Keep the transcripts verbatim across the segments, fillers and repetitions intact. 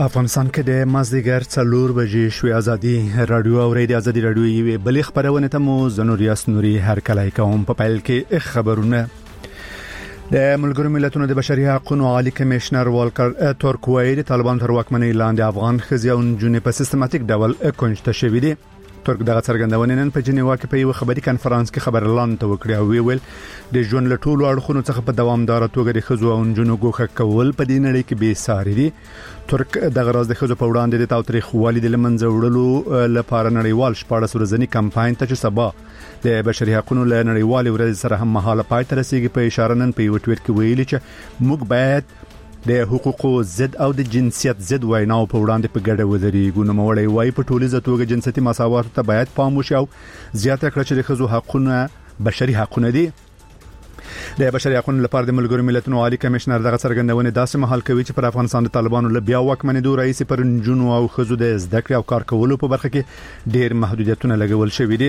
افغانستان کې د مازدیګر څلور بجې شوې ازادي رادیو او ریډیو ازادي رادیو یې بلې خبرونه ته مو زنوریاس نوري هر کله کوم په پایل کې خبرونه د ملګرو ملتونو د بشري حقوقو عالی کمشنر والکر تورکوي د طالبان تر واکمنۍ لاندې افغان خزي او جنې په سیستماتیک ډول کنجته شوې دي. ترک دغه څرګندونه نن په جنیوا کې په یو خبري کانفرنس کې خبر اعلان ته وکړی او ویل د ژوند له ټولو اړخونو څخه په دوامدار توګه د خزو او جنو ګوښه کول په دې نړۍ کې به ساري دي. ترک دغه راز د خزو په وړاندې د تاوتریخوالي د لمنځه وړلو لپاره نړیوال شپږ ورځنی کمپاین ته چې سبا د بشري حقوقو له نړیوال ورځ سره هم مهاله پای ته رسیدي په اشاره نن په یو ټویټ کې ویلي چې موږ باید د حقوقو ضد او د جنسیت ضد ویناو په وړاندې په ګډه ودرېږو. نو موړی وای په ټولیزه توګه جنسيتي مساوات ته باید پام وشي او زیاته کړه چې د خزو حقوقونه بشري حقوقونه دي. د بشري حقوقو لپاره د ملګرو ملتونو عالی کمشنر دغه څرګندونه داسې مهال کوي چې پر افغانستان د طالبانو له بیا واکمنېدو رئیس پر جنو او خزو د زده کړې او کار کولو په برخه کې ډېر محدودیتونه لګول شوي دي.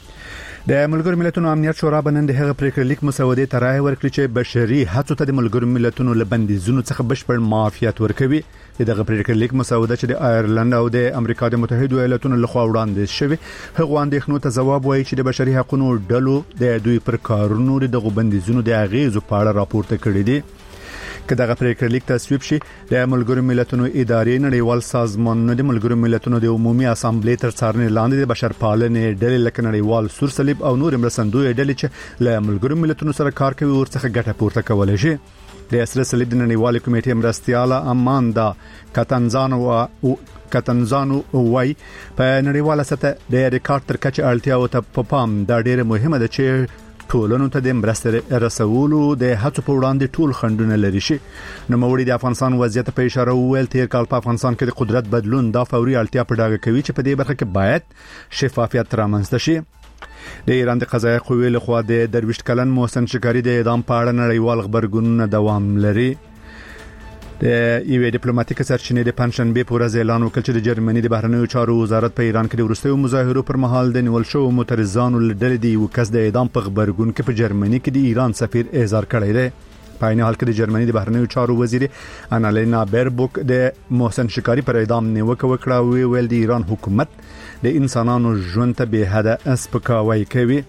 د ملګرو ملتونو امنیت شورا بنن د هغه پریکړه لیک مسودې ته رائے ورکړي چې بشري هڅو ته د ملګرو ملتونو له بندیزونو څخه بشپړ معافیت ورکوي. دغه پریکړه لیک مسوده چې د آیرلند او د امریکا د متحده ایالاتونو لخوا وړاندې شوی هغه اندېښنو ته ځواب وایي چې د بشري حقوقو ډلو د دوی پر کارونو د بندیزونو د اغیزو په اړه راپورته کړی دي. که دغه پریکړه لیک تصویب شي د ملګرو ملتونو ادارې نړیوال سازمانونو د ملګرو ملتونو د عمومي اسامبلې تر څارنې لاندې د بشرپالنې ډلې لکه نړیوال سور صلیب او نور مرستندوی ډلې چې له ملګرو ملتونو سره کار کوي ورڅخه ګټه پورته کولای شي. د سره صلیب د نړیوال کمیټې مرستياله اماندا کاتنزانو او کاتنزانو وای په نړیواله سطح د ریکارډ تر کچه اړتیا او ته په پام دا ډیره مهمه ده چې ټولنو ته د مرستې رسولو د هڅو په وړاندې ټول خندونه لري شي. نو موړي د افغانستان وضعیت په اشاره ویل تیر کال په افغانستان کې د قدرت بدلون دا فوري اړتیا په ډاګه کوي چې په دې برخه کې باید شفافیت رامنځته شي. د ایران د قضایي قوې لخوا د درویشت کلن محسن شکاری د اعدام په اړه نړیوال خبرګونونه دوام لري. د یو ډیپلوماټیک سرچینې د پنځشنبه په ورځ اعلان وکړ چې د جرمني د بهرنیو چارو وزارت په ایران کې د وروستیو مظاهرو پر مهال د نیول شو معترضانو لړۍ د یو کس د اعدام په خبرګون کې په جرمني کې د ایران سفیر اظهار کړی دی. په عین حال کې د جرمني د بهرنیو چارو وزیر انالینا بیربوک د محسن شکاری پر اعدام نیوکه وکړه او ویل د ایران حکومت د انسانانو ژوند ته به حد اسپکاوي کوي.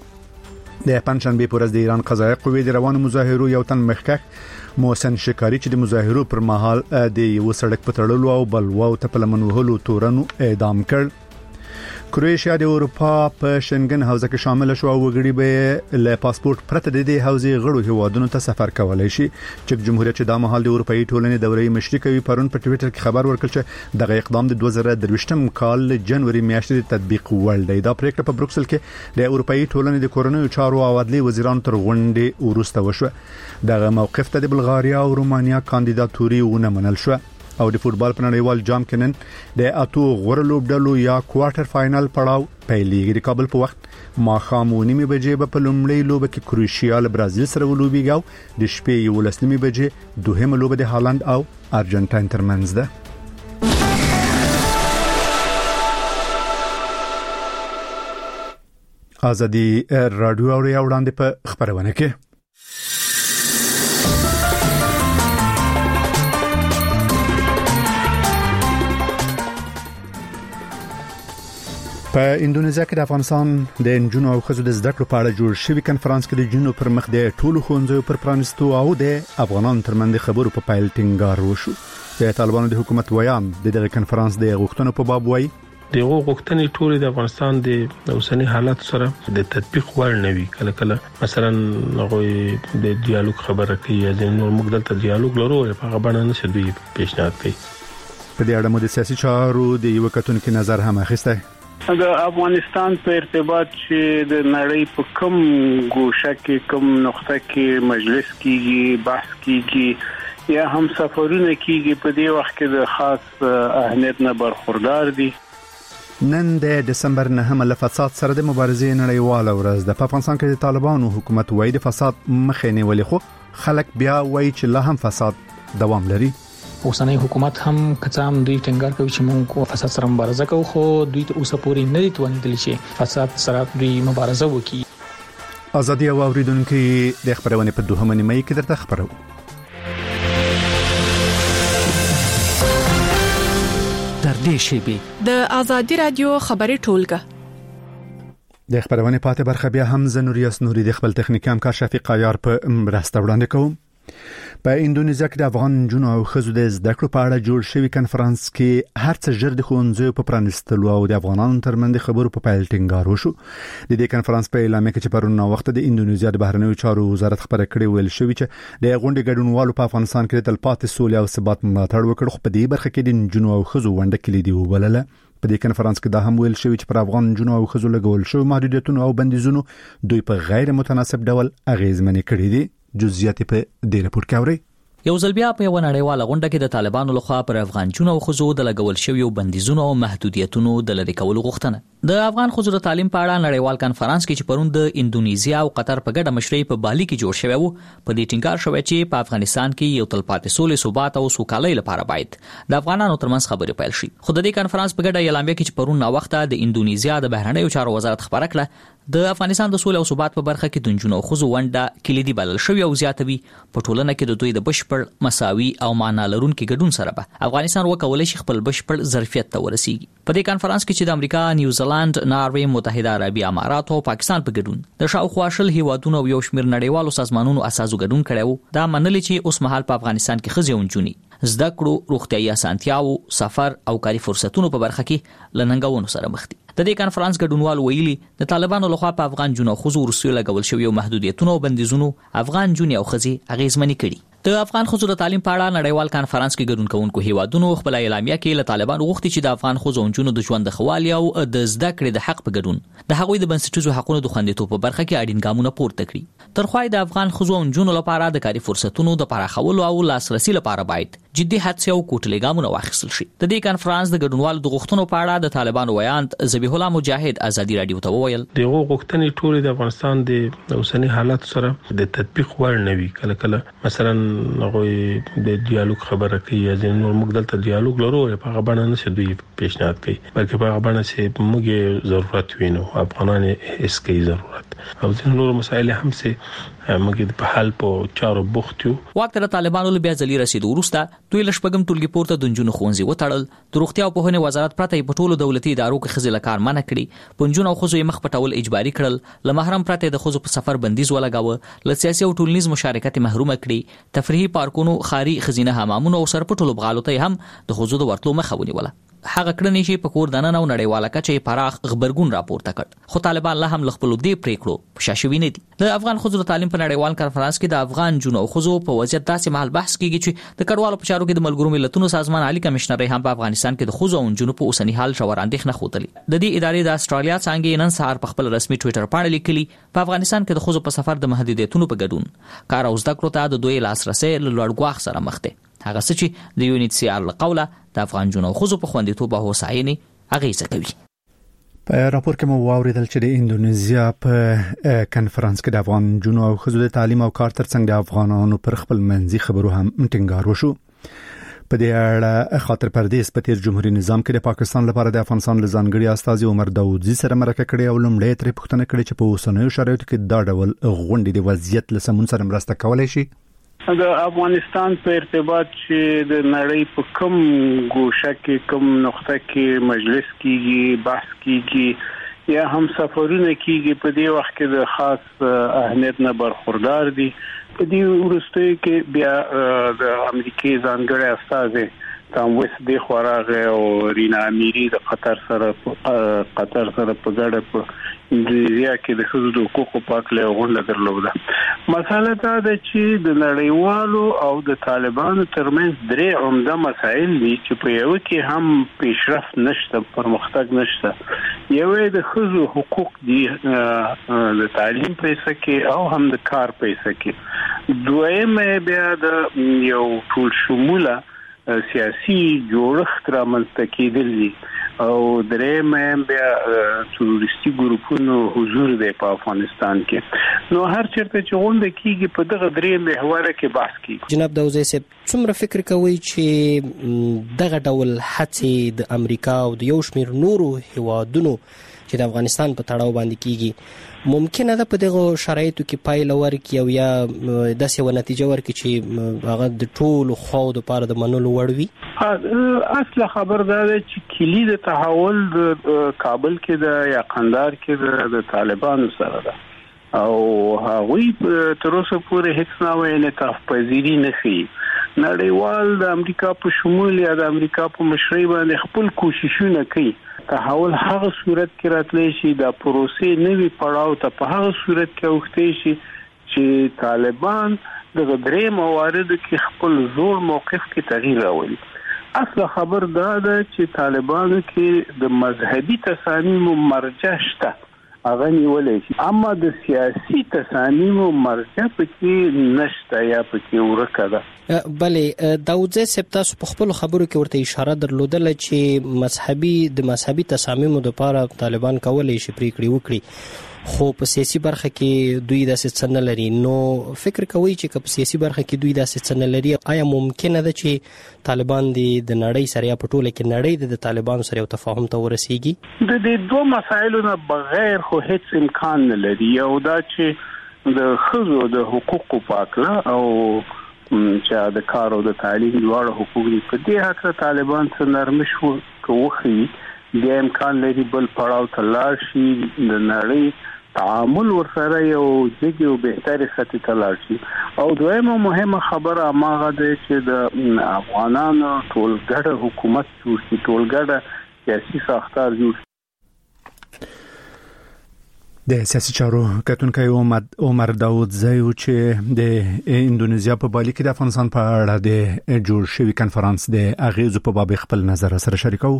د پنځشنبه په ورځ د ایران قضایي قوې د روانو مظاهرو یو تن مخکښ محسن شکاری چې د مظاهرو پر مهال د یو سړک په تړلو او بلواو ته په لمن وهلو تورنو اعدام کړ. کرواتیا د اروپا په شنګن حوزه کې شامل شو او وګړي به له پاسپورت پرته د دې حوزې غړو هیوادونو ته سفر کولای شي. چک جمهوریت چې د مهال د اروپאי ټولنې دورې مشري کوي پرون په ټوئیټر کې خبر ورکړ چې دغه اقدام د دوه زره درویشتم کال جنوري میاشتې تطبیق وړ دی. دا پریکړه په بروکسل کې د اروپאי ټولنې د کورونو چارو او عدلي وزیرانو تر غونډې وروسته وشو. دغه موقف ته د بلغاریا او رومانیا کاندیداتوري ونه منل شو. او د فوتبال په نړیوال جام کې نن د اتو غوړ لوبډلو یا کوارټر فائنل پړاو پیلېږي. د کابل په وخت ماښام ونیمه بجې په لومړۍ لوبه کې کروشیا له برازیل سره ولوبېږي او د شپې یو لسمه بجې دوهمه لوبه د هالند او ارجنټاین ترمنځ ده. ازادي رادیو اوري وړاندې په خبرونه کې په انډونیزیا کې د افغانستان د انجونو او خزو د زده کړو په اړه جوړ شوی کانفرنس کې د جنونو پر مخ د ټولو ښوونځیو پر پرانستو او د افغانانو ترمنځ خبرو په پایل ټینګار وشو. د طالبانو د حکومت ویان د دغه کانفرنس د غوښتنو په باب وایي دغه غوښتنې ټول د افغانستان د اوسنی حالت سره د تطبیق وړ نه وي. کله کله مثلا هغه د ډیالوګ خبره کوي یا د نور موږ دلته ډیالوګ لرو په هغه باندې نشي دوی پیشنهاد کوي. په دې اړه مو د سیاسي چارو د یو کتونکو نظر هم اخیسته. د افغانستان په ارتباط چې د نړۍ په کوم ګوشه کې کوم نقطه کې مجلس کیږي بحث کیږي یا هم سفرونه کیږي په دې وخت کې د خاص اهمیت نه برخوردار دي. نن د دسمبر نهمه له فساد سره د مبارزې نړیواله ورځ ده. په افغانستان کې د طالبانو حکومت وایي د فساد مخه نیولې خو خلک بیا وایي چې لا هم فساد دوام لري. اوسنۍ حکومت هم کڅام دوی ټینګار کوي چې موږ فساد سره مبارزه کوو خو دوی ته اوسه پورې نه دي توانیدلی چې فساد سره دوی مبارزه وکړي. ازادي او اوریدونکو د خبرونه په دوهمه نیمه کې درته خبرو. نږدې شیبې د ازادي رادیو خبري ټولګه د خبرونه پاتې برخه بیا هم زنوریاس نوري د خپل تخنیکی همکار شفیق عیار په مرسته وړاندې کوم. په انډونیزیا کې د افغان جنو او خزو د زده کړو په اړه جوړ شوی کانفرنس کې هر څه ژر د ښوونځیو په پرانیستلو او د افغانانو ترمنځ خبرو په پیل ټینګار وشو. د دې کانفرنس په اعلامیه کې چې پرون وخت د انډونیزیا د بهرنیو چارو وزارت خبره کړې ویل شوی چې د غونډې ګډونوالو په افغانستان کې د تلپاتې سولې او ثبات ملاتړ وکړ، خو په دې برخه کې د جنو او خزو ونډه کلیدي وبلله. په دې کانفرنس کې دا هم ویل شوی چې پر افغان جنو او خزو لګول شوی محدودیتونه او بندیزونه دوی په غیر متناسب ډول اغیزمنې کړې دي. جزئیات په دې راپور کې اوري. یو ځل بیا په یو نړیواله غونډه کې د طالبانو لخوا پر افغان جنو او خزو د لګول شوی بندیزونو او محدودیتونو د لری کولو غوښتنه د افغان خزو د تعلیم په اړه نړیوال کانفرنس کې چې پرون د انډونیزیا او قطر په ګډه مشرۍ په بالي کې جوړ شوی وو، په دې ټینګار شوی چې په افغانستان کې یو تلپاتې سولې، ثبات او سوکالۍ لپاره باید د افغانانو ترمنځ خبرې پیل شي. خو د دې کانفرنس په ګډه اعلامیه کې چې پرون نا وخته د انډونیزیا د بهرنیو چارو وزارت خبره کړه، د افغانستان د سولې او ثبات په برخه کې د جنو او خزو ونډه کلیدي بلل شوی او زیاتوي په ټولنه کې د دوی د بشپړ مساوي او معنا لرونکي ګډون سره به افغانستان وکولای شي خپل بشپړ ظرفیت ته ورسیږي. په دې کانفرنس کې چې د امریکا، نیوزیلند، ناروې، متحده عربي امارات او پاکستان په ګډون د شاوخوا شل هیوادونو او یو شمېر نړیوالو سازمانونو اساسو ګډون کړو، دا منل چې اوس مهال په افغانستان کې خزي اونجونی زده کړو، روغتيایي اسانتیاو، سفر او کاري فرصتونو په برخه کې لننګونو سره مخ دي. د دې کانفرنس ګډونوال ویلي د طالبانو لخوا په افغان جنو خزو ورسوي لګول شوی محدودیتونو او بندیزونو افغان جنو او خزي اغیزمنې کړي. د افغان خزو د تعلیم په اړه نړیوال کانفرنس کې ګډون کوونکو هیوادونو خپل اعلامیه کې له طالبانو غوښتي چې د افغان خزو جنو د ژوند د خوالي او د زده کړې د حق په ګډون د هغوی د بنسټیزو حقوقو د خوندیتوب په برخه کې اړین ګامونه پورته کړي. ترخوای د افغان خزو جنو لپاره د کاري فرصتونو د پراخولو او لاسرسي لپاره باید جدي هڅې او کوټلې ګامونه واخیستل شي. د دې کانفرنس د ګډونوالو د غوښتنو په اړه د طالبانو ویاند ذبیح الله مجاهد ازادي رادیو ته وویل دغه غوښتنې ټول د افغانستان د اوسنی حالت سره د تطبیق وړ نه وي. کله کله مثلا هغه د ډیالوګ خبره کوي، ځین نور موږ دلته ډیالوګ لرو، په هغه باندې نه دوی پیشنهاد کوي، بلکې په هغه باندې چې موږ ضرورت وینو، افغانان هیڅ کوي ضرورت او ځین نور مسایل هم سه موږ په حل په چارو بوخت یو. وخت د طالبانو له بیا ځلی رسیدو وروسته دوی لشپګم ټولګي پورته د جنونو خونځي وټړل. د روغتیا او پوهنې وزارت پرته په ټولو دولتي ادارو کې خزي لکار منع کړي، پنځون او خزو مخ پټول اجباري کړل، لمحرم پرته د خزو په سفر بندیز ولګاوه، ل سیاسي او ټولنیز مشارکت محروم کړي، تفریحي پارکونو، خاري خزینه حمامونو او سرپټولو بغالو ته هم د خزو د ورتلو مخه ونیوله. هغه کړنې چې په کور دننه او نړیواله کچه پراخ خبرګون راپورته کړ، خو طالبان له هم خپل دې پریکړو په شاشوي نه دي. د افغان خزو تعلیم په نړیوال کانفرنس کې د افغان جنو او خزو په وضعیت داسې مهال بحث کیږي چې د کډوالو په چارو کې د ملګرو ملتونو سازمان عالی کمشنر هم په افغانستان کې د خزو او جنو په اوسنی حال شور اندېښنه خوتلی. د دې ادارې د استرالیا څنګه نن سهار په خپل رسمي ټوئیټر باندې لیکلي په افغانستان کې د خزو په سفر د محدودیتونو په ګډون کار او زده کړو ته د دوی لاسرسي له لوړ سره مخ دي. هغه څه چې د یونیټ سی آر له قوله د افغان جنو خزو په خوندیتوب او هوساینې اغیزه کوي. په راپور کې مو واوریدل چې د انډونیزیا په کانفرنس کې د افغان جنو او خزو د تعلیم او کار ترڅنګ د افغانانو پر خپل منځي خبرو هم ټینګار وشو. په دې اړه خاطر پردیس په تیر جمهوریت نظام کې د پاکستان لپاره د افغانستان لزانګړي استاذ عمر داوودزي سره مرکه کړې او لومړی ترې پوښتنه کړې چې په اوسنیو شرایطو کې دا ډول غونډې د وضعیت له سمون سره مرسته کولای شي. د افغانستان په ارتباط چې د نړۍ په کوم ګوشه کې کوم نقطه کې مجلس کیږي، بحث کیږي یا هم سفرونه کیږي، په دې وخت کې د خاص اهمیت نه برخوردار دي. په دې وروسته کې بیا د امریکای ځانګړي استازي تام وس د خوراغه او رینا امیری د قطر سره قطر سره په ګډه په انډونیزیا کې د حقوقو د حقوقو په اړه غونډه درلوده. مساله دا ده چې د نړیوالو او د طالبانو ترمنځ درې عمده مسایل دي چې په یو کې هم پیشرفت نشته، پرمختګ نشته. یو د حقوقو حقوق دي د تعلیم په څیر کې او هم د کار په څیر کې. دویم بیا د یو ټول شموله سیاسي جوړښت رامنځته کېدل دي او درېم بیا تروریستي ګروپونو حضور دی په افغانستان کې. نو هر چیرته چې غونډه کیږي په دغه درې محوره کې بحث کیږي. جناب داوودزي صاحب څومره فکر کوي چې دغه ډول هڅې د امریکا او د یو شمېر نورو هیوادونو چې د افغانستان په تړاو باندې کیږي ممکن ده په دغه شرایطو کې پایله ورکړي او یا داسې و نتیجه ورکړي چې هغه د ټولو خواو لپاره د منلو وړ وي؟ اصل خبر ده چې کلید تحول د کابل کې د یا قندهار کې د طالبانو سره ده او هغوی تر اوسه پورې هیڅ نوې انعطاف پذیری نه کوي. نړیوال د امریکا په شمول یا د امریکا په مشرۍ باندې خپل کوششونه کوي. تحول هغه صورت کې راتلی شي د پروسې نوي پړاو ته په هغه صورت کې اوښتی شي چې طالبان د درې موارد کې خپل زور موقف کې تغییر راولي. اصل خبر دا ده چې طالبانو کې د مذهبي تصامیمو مرجع شته هغه نیولای شي، اما د سیاسي تصامیمو مرجع پکې نشته یا پکې ورکه ده. بلې داوودزی صاحب تاسو په خپل خبرو کې ورته اشاره درلودله چې مذهبي د مذهبي تصامیمو لپاره طالبان کولای شي پریکړې وکړي، خو په سیاسي برخه کې دوی داسې څه نه لري. نو فکر کوي چې په سیاسي برخه کې دوی داسې څه نه لري، آیا ممکنه ده چې طالبان د نړۍ سره یا په ټوله کې نړۍ د طالبانو سره یو تفاهم ته ورسیږي؟ د دې دوه مسایلو نه بغیر خو هیڅ امکان نه لري. یو دا چې د ښځو د حقوقو په اړه او چې د کار او د تعلیم دواړه حقوق دي په دې حق طالبان څه نرمش وکړي بیا امکان لري بل پړاو ته لاړ شي، د نړۍ تعامل ورسره یو ځای او بهتري سطح ته لاړ شي. او دویمه مهمه خبره هغه ده چې د افغانانو ټولګړه حکومت جوړ شي، ټولګړه سیاسي ساختار جوړ شي. د سیاسي چارو کتونکي عمر داوودزی چې د اندونیزیا په بالي کې د افغانستان په اړه د جوړ شوی کنفرانس د اغیزو په باب خپل نظر سره شریکو.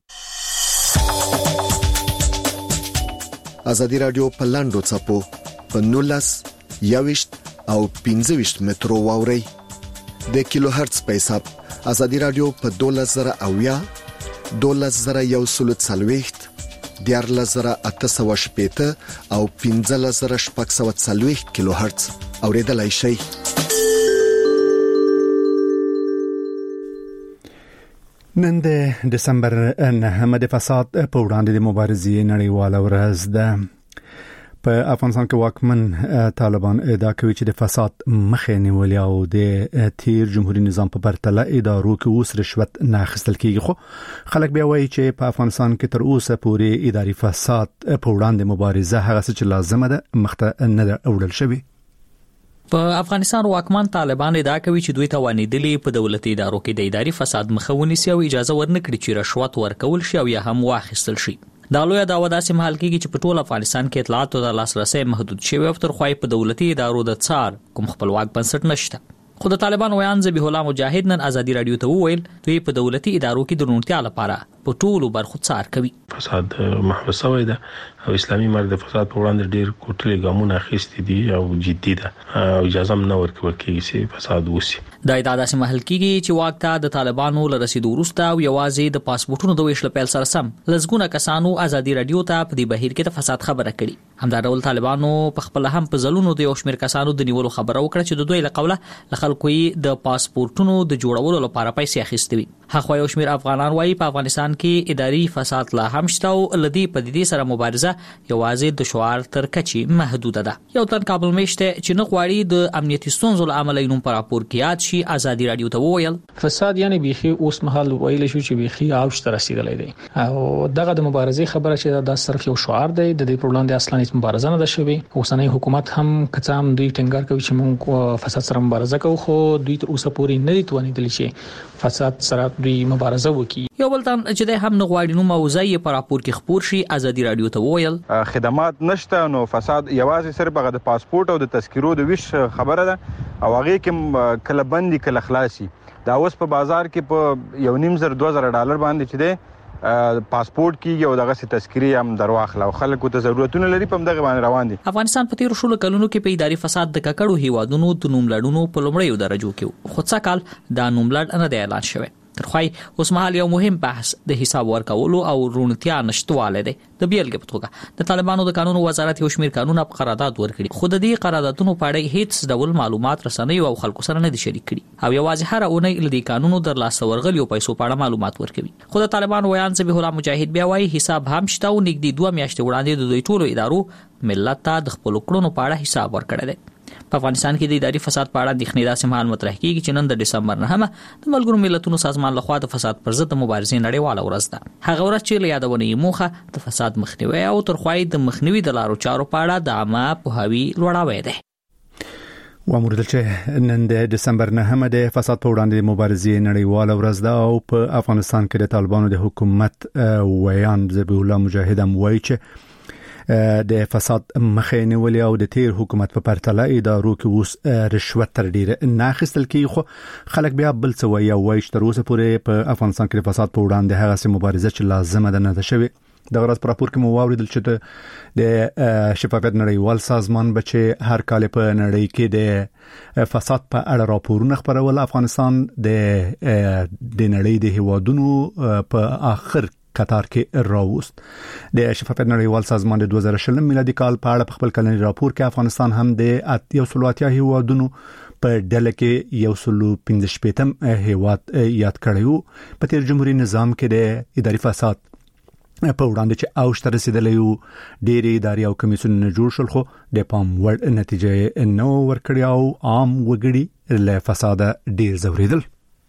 ازادي رادیو په لاندو چپو په نولس یاوشت او پنځه ویشت مترو واوري د کیلو هرتز په حساب. ازادي رادیو په دولس زره اویا دولس زره یو سلو څلويخت دیارلس زره اته سوه شپېته او پنځلس زره شپږ سوه څلويخت کیلو هرتز اوریدلای شئ. نن د دسمبر نهمه د فساد په وړاندې د مبارزې نړیواله ورځ ده. په افغانستان کې واکمن طالبان ادعا کوي چې د فساد مخه نیولې او د تیر جمهوریت نظام په پرتله ادارو کې اوس رشوت نه اخیستل کیږي. خو خلک بیا وایي چې په افغانستان کې تر اوسه پورې اداري فساد په وړاندې مبارزه هغه څه چې لازمه ده مخته نه وړل شوی. په افغانستان واکمن طالبان ادعا کوي چې دوی توانیدلي په دولتي ادارو کې د اداري فساد مخه ونیسي او اجازه ورنکړي چې رشوت ورکول شي او یا هم واخیستل شي. دا لوی دعوه داسې مهال کېږي چې په ټول افغانستان کې اطلاعاتو د لاسرسي محدود شوی او تر خوای په دولتي ادارو د څار کوم خپلواک بنسټ نشته. خو د طالبان ویان ذبیح الله مجاهد نن ازادي رادیو ته وویل دوی په دولتي ادارو کې د روڼتیا لپاره په ټولو برخو څار کوي. فساد محو شوی ده او اسلامي مرګ د فساد په وړاندې ډیر کوټلې ګامونه اخیستي دي او جدي ده او اجازه نه ورکول کېږي چې فساد وشي. دا ادعا داسې محل کېږي چې واک ته د طالبانو له رسیدو وروسته او یوازې د پاسپورتونو د ویش له پیل سره سم لزګونه کسانو ازادي رادیو ته په دې بهیر کې د فساد خبره کړي. همدارول طالبانو په خپل هم په ځلونو د یو شمېر کسانو د نیولو خبره وکړه چې د دوی له قوله له خلکو یې د پاسپورتونو د جوړولو لپاره پیسې اخیستې وي. هغه یو شمېر افغانان وایي په افغانستان کې اداري فساد لا هم شته او لدی په دې سره مبارزه یوازې د شعار تر کچې محدوده ده. یو تن کابل میشته چې نه غواړي د امنیتي ستونزو له امله نوم پر راپور کې یاد شي ازادي رادیو ته وویل فساد یعنی بيخي اوس مهال ویل شو چې بيخي اوج ته رسیدلی دی او دغه د مبارزې خبره چې دا صرف یو شعار دی د دې پر وړاندې اصلا هیڅ مبارزه نه ده شوې. اوسنۍ حکومت هم کڅام دوی ټینګار کوي چې موږ فساد سره مبارزه کوو خو دوی تر اوسه پورې نه دي توانیدلی چې فساد سره دوی مبارزه وکړي. یو بل تن چې د هم نغواړي نو موضوعي پر راپور کې خبر شي ازادي رادیو ته وویل خدمات نشته نو فساد یوازې صرف هغه د پاسپورت او د تذکرو د ویش خبره ده او هغه کې کله بندي کله خلاصي. دا اوس په بازار کې په یو نیم زر دوه زره ډالر باندې چې ده پاسپورت کیږي او دغه سي تذکری هم درواخله او خلکو ته ضرورتونه لري په دغه باندې روان دي. افغانستان په تیر شلو کلونو کې په اداري فساد د ککړو هیوادونو د نوملړونو په لومړیو درجو کې خو څه کال دا نوملړ نه دی اعلان شوی. ترخوای اوس مهال یو مهم بحث د حساب ورکولو او رونتیا نشټواله دی. د بیلګې په توګه د طالبانو د قانون وزارت یو شمېر قانونه په قرارداد ورکړي، خو د دې قراردادونو په اړه هیڅ ډول معلومات رسنیو او خلکو سره نه دي شریک کړي او یوازې هر اونۍ ل دې قانونو در لاسه ورغلیو پیسو په اړه معلومات ورکوي. خو د طالبانو ویان ذبیح الله مجاهد بیا وايي حساب هم شته او نږدې دوه میاشتې وړاندې د دوی ټولو ادارو ملت ته د خپل کړنو په اړه حساب ورکړی دی. په افغانستان کې د اداري فساد په اړه د اندېښنې داسې مهال مطرح کیږي چې نن د ډسمبر نهمه د ملګرو ملتونو سازمان لخوا د فساد پر ضد مبارزې نړیواله ورځ ده. هغه ورځ چې له یادونې یې موخه د فساد مخنیوي او ترخوای د مخنیوي د لارو چارو په اړه د عامه پوهاوي لوړاوی دی. وامر چې نن د ډسمبر نهمه د فساد په وړاندې مبارزې نړیواله ورځ ده او په افغانستان کې د طالبانو د حکومت ویان ذبیح الله مجاهد هم وایي چې د فساد مخه نیولې او د تیر حکومت په پرتله ادارو کې اوس رشوت تر ډیره نه اخیستل کیږي، خو خلک بیا بل څه وایي او وایي چې تر اوسه پورې په افغانستان کې د فساد په وړاندې هغه سم مبارزه چې لازمه ده نه ده شوې. د غرض پر راپور کې مو واوریدل چې د شفافیت نړیوال سازمان بچي هر کال په نړۍ کې د فساد په اړه راپورونه خپرول. افغانستان د د نړۍ د هیوادونو په اخر قطار کې راوست. د شفافیت نړیوال سازمان د دوه زره شلم میلادي کال په اړه په خپل کلنی راپور کې افغانستان هم د یو سل اتیا هیوادونو په ډله کې یو سل پنځه شپږم هیواد یاد کړیو. په تیر جمهوریت نظام کې د اداري فساد په وړاندې چې اوج ته رسیدلی یو ډېری اداري او کمیسیونونه جوړ شول، خو د پام وړ نتیجه نه ورکړې او عام وګړي له فساده ډېر ځوریدل.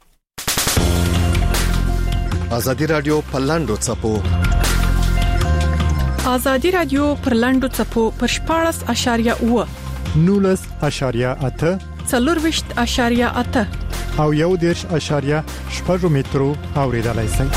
ازادي رادیو په لاندو چپو ازادي رادیو پر لاندو چپو پر شپاړس اشاریه اوه نولس اشاریه اته څلورویشت اشاریه اته او یو دیرش اشاریه شپږ مترو اوریدلای شئ.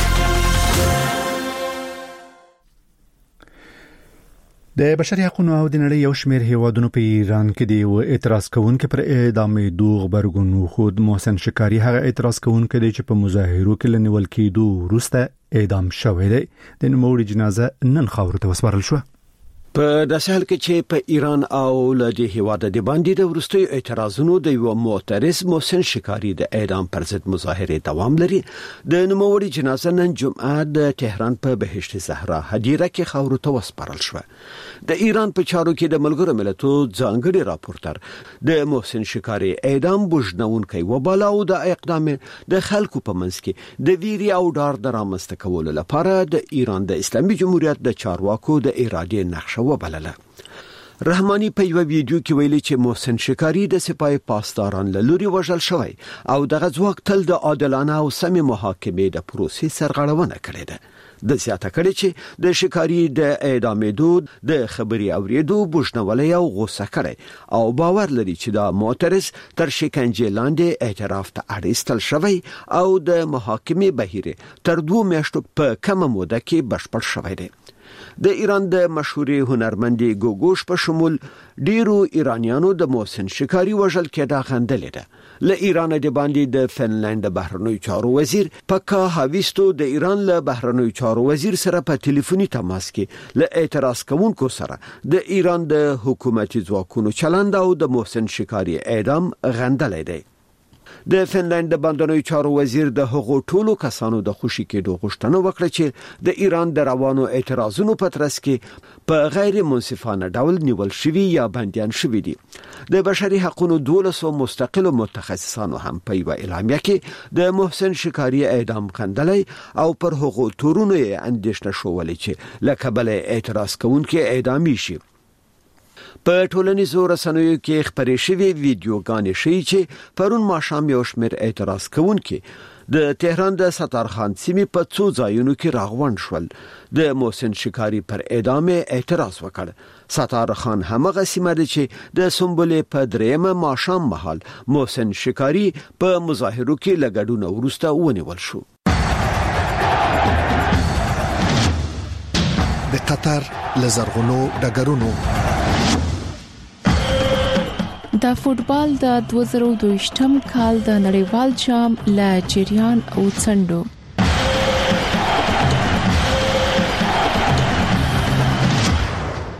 د بشري حقوقو او د نړۍ یو شمېر هیوادونو په ایران کې دی اعتراض کوونکي پر اعدامې دوغ برګون خود محسن شکاری هغه اعتراض کوونکي دی چې په مظاهرو کې لنیول کېدو وروسته اعدام شوی دی. د نوموړي جنازه نن خاورو ته وسپارل شو. په داسې حال کې چې په ایران او له هیواد د باندې د ورستي اعتراضونو د یو معترض محسن شکاری د اعدام پر ضد مظاهره دوام لري، د نوموړي جنازه نن جمعه د تهران په بهشت زهرا هدیره کې خاورو ته وسپارل شو. د ایران په چارو کې د ملګرو ملتونو ځانګړي راپورټر د محسن شکاری اعدام بوجنونکي وباله او د اقدام د خلکو په منځ کې د ویری او ډار درامسته کولو لپاره د ایران د اسلامي جمهوریت د چارواکو د ارادې نقشه وبلله. رحمانی په یو ویډیو کې ویلي چې محسن شکاری د سپای پاسداران له لوري وژل شوی او دغه ځواک تل د عادلانه او سمې محاکمې د پروسې سرغړونه کړې ده. د زیاته کړي چې د شکاری د اعدامېدو د خبري اوریدو بوجنولې او غوسه کړي او باور لري چې دا معترض تر شکنجې لاندې اعتراف ته اړیستل شوی او د محاکمې بهیر تر دوه میاشتو په کم موده کې بشپړ شوی دی. د ایران د مشهوري هنرمندي ګوګوش په شمول ډیرو ایرانیانو د محسن شکاری وژل کېدا غندلې ده. له ایران د باندې د فنلند بهرنوي چارو وزیر پکا هاویستو د ایران له بهرنوي چارو وزیر سره په ټلیفوني تماس کې له اعتراض کوونکو سره د ایران د حکومتي ځواکونو چلند او د محسن شکاری اعدام غندلې ده. د فنلند بندنوي چارو وزیر د هغو ټولو کسانو د خوشی کېدو غوښتنه وکړه چې د ایران د روانو اعتراضونو په ترڅ کې په غیر منصفانه ډول نیول شوی یا بندیان شوی دي. د بشري حقوقو دولسو مستقلو متخصصانو هم په یو اعلامیه کې د محسن شکاری اعدام غندلې او پر هغو تورونو یې اندېښنه شولې چې لکه بل اعتراض کوونکي اعدامي شي. په ټولنیزو رسنیو کې خبرې شوې ویډیوګانې ښیي چې پرون ماښام یو شمېر اعتراض کوونکي د تهران د ستارخان سیمې په څو ځایونو کې راغونډ شول. د محسن شکاری پر اعدام اعتراض وکړ. ستارخان همغه سیمه ده چې د سنبلې په درېمه ماښام مهال محسن شکاری په مظاهرو کې له ګډون وروسته ونیول شو. د قطر لزرغونو ډګرونو د فوټبال د دوه زره دوهشتم کال د نړیوال جام له جریان او څنډو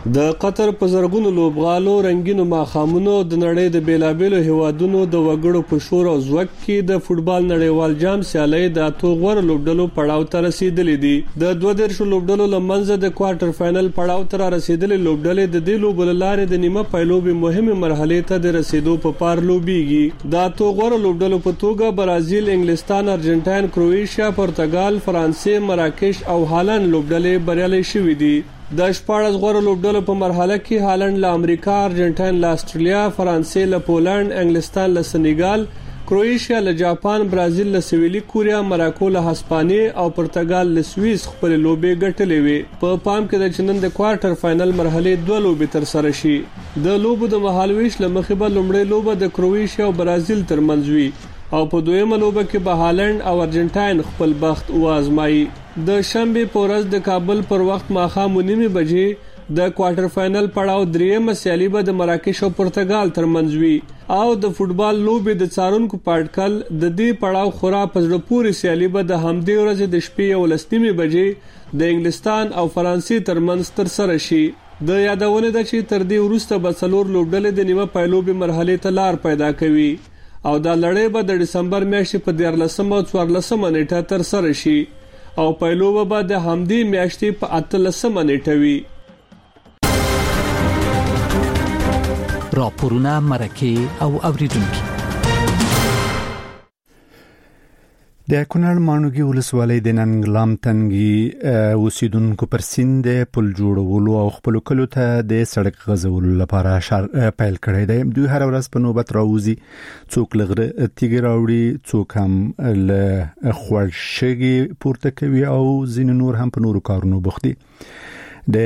د قطر په زرګونو لوبغالو رنگینو ماخامونو د نړۍ د بیلابېلو هیوادونو د وګړو په شور او زوک کې د فوتبال نړیوال جام سیالي د اتو غوړ لوبډلو پړاو ته رسیدلې دي. د دوه دیرشو لوبډلو لمنځه د کوارټر فائنل پړاو ته رسیدلې لوبډلې د دې لوبو لارې د نیمه پایلوبي مهمه مرحله ته د رسیدو په پار لوبيږي. د اتو غوړ لوبډلو په توګه برازیل، انګلستان، ارجنټاین، کروئیشیا، پرتګال، فرانسې، مراکش او هالند لوبډلې بریالي شوې دي. د شپږ غوړ لوبډلو په مرحله کې هالند له امریکا، ارجنټاین له استرالیا، فرانسې له پولند، انګلستان له سنیګال، کروئیشیا له جاپان، برازیل له سویلي کوریا، مراکو له هسپانیې او پرتګال له سویس خپل لوبې ګټلې وي. په پام کې د چنن د کوارټر فائنل مرحله دوه لوبې تر سره شي. د لوبو د مهالويش لمخې به لومړی لوبه د کروئیشیا او برازیل ترمنځ وي او په دویمه لوبه کې به هالند او ارجنټاین خپل بخت وازمایي. د شنبه په ورځ د کابل پر وخت ماښام نیمه بجې د کوارټر فائنل پړاو دریمه سیالي به د مراکش او پرتګال ترمنځ وي او د فوتبال لوبې د څارونکو پټکل د دې پړاو خورا پزړه پورې سیالي به د همدې ورځ د شپې او لسنیمه بجې د انګلستان او فرانسې ترمنځ تر سره شي. د یادونه ده چې تر دې وروسته به څلور لوبډلې د نیمه پایلوبي مرحله ته لار پیدا کوي او دا لړۍ به د دسمبر میاشتې په دیارلسمه او څوارلسمه نیټه تر سره شي او پایلوبه به د همدې میاشتې په اتلسمه نیټه وي. راپورونه مرکه او اوریدونکو د کونړ مانوګي ولسوالۍ د ننګلام تنګي اوسیدونکو پر سیند پل جوړولو او خپل کلو ته د سړک غځولو لپاره پیل کړی دی. دوی هر ورځ په نوبت راوځي، څوک لغره تیګ راوړي، څوک هم له خوړشګي پورته کوي او ځین نور هم په نورو کارونو بوخت دي. د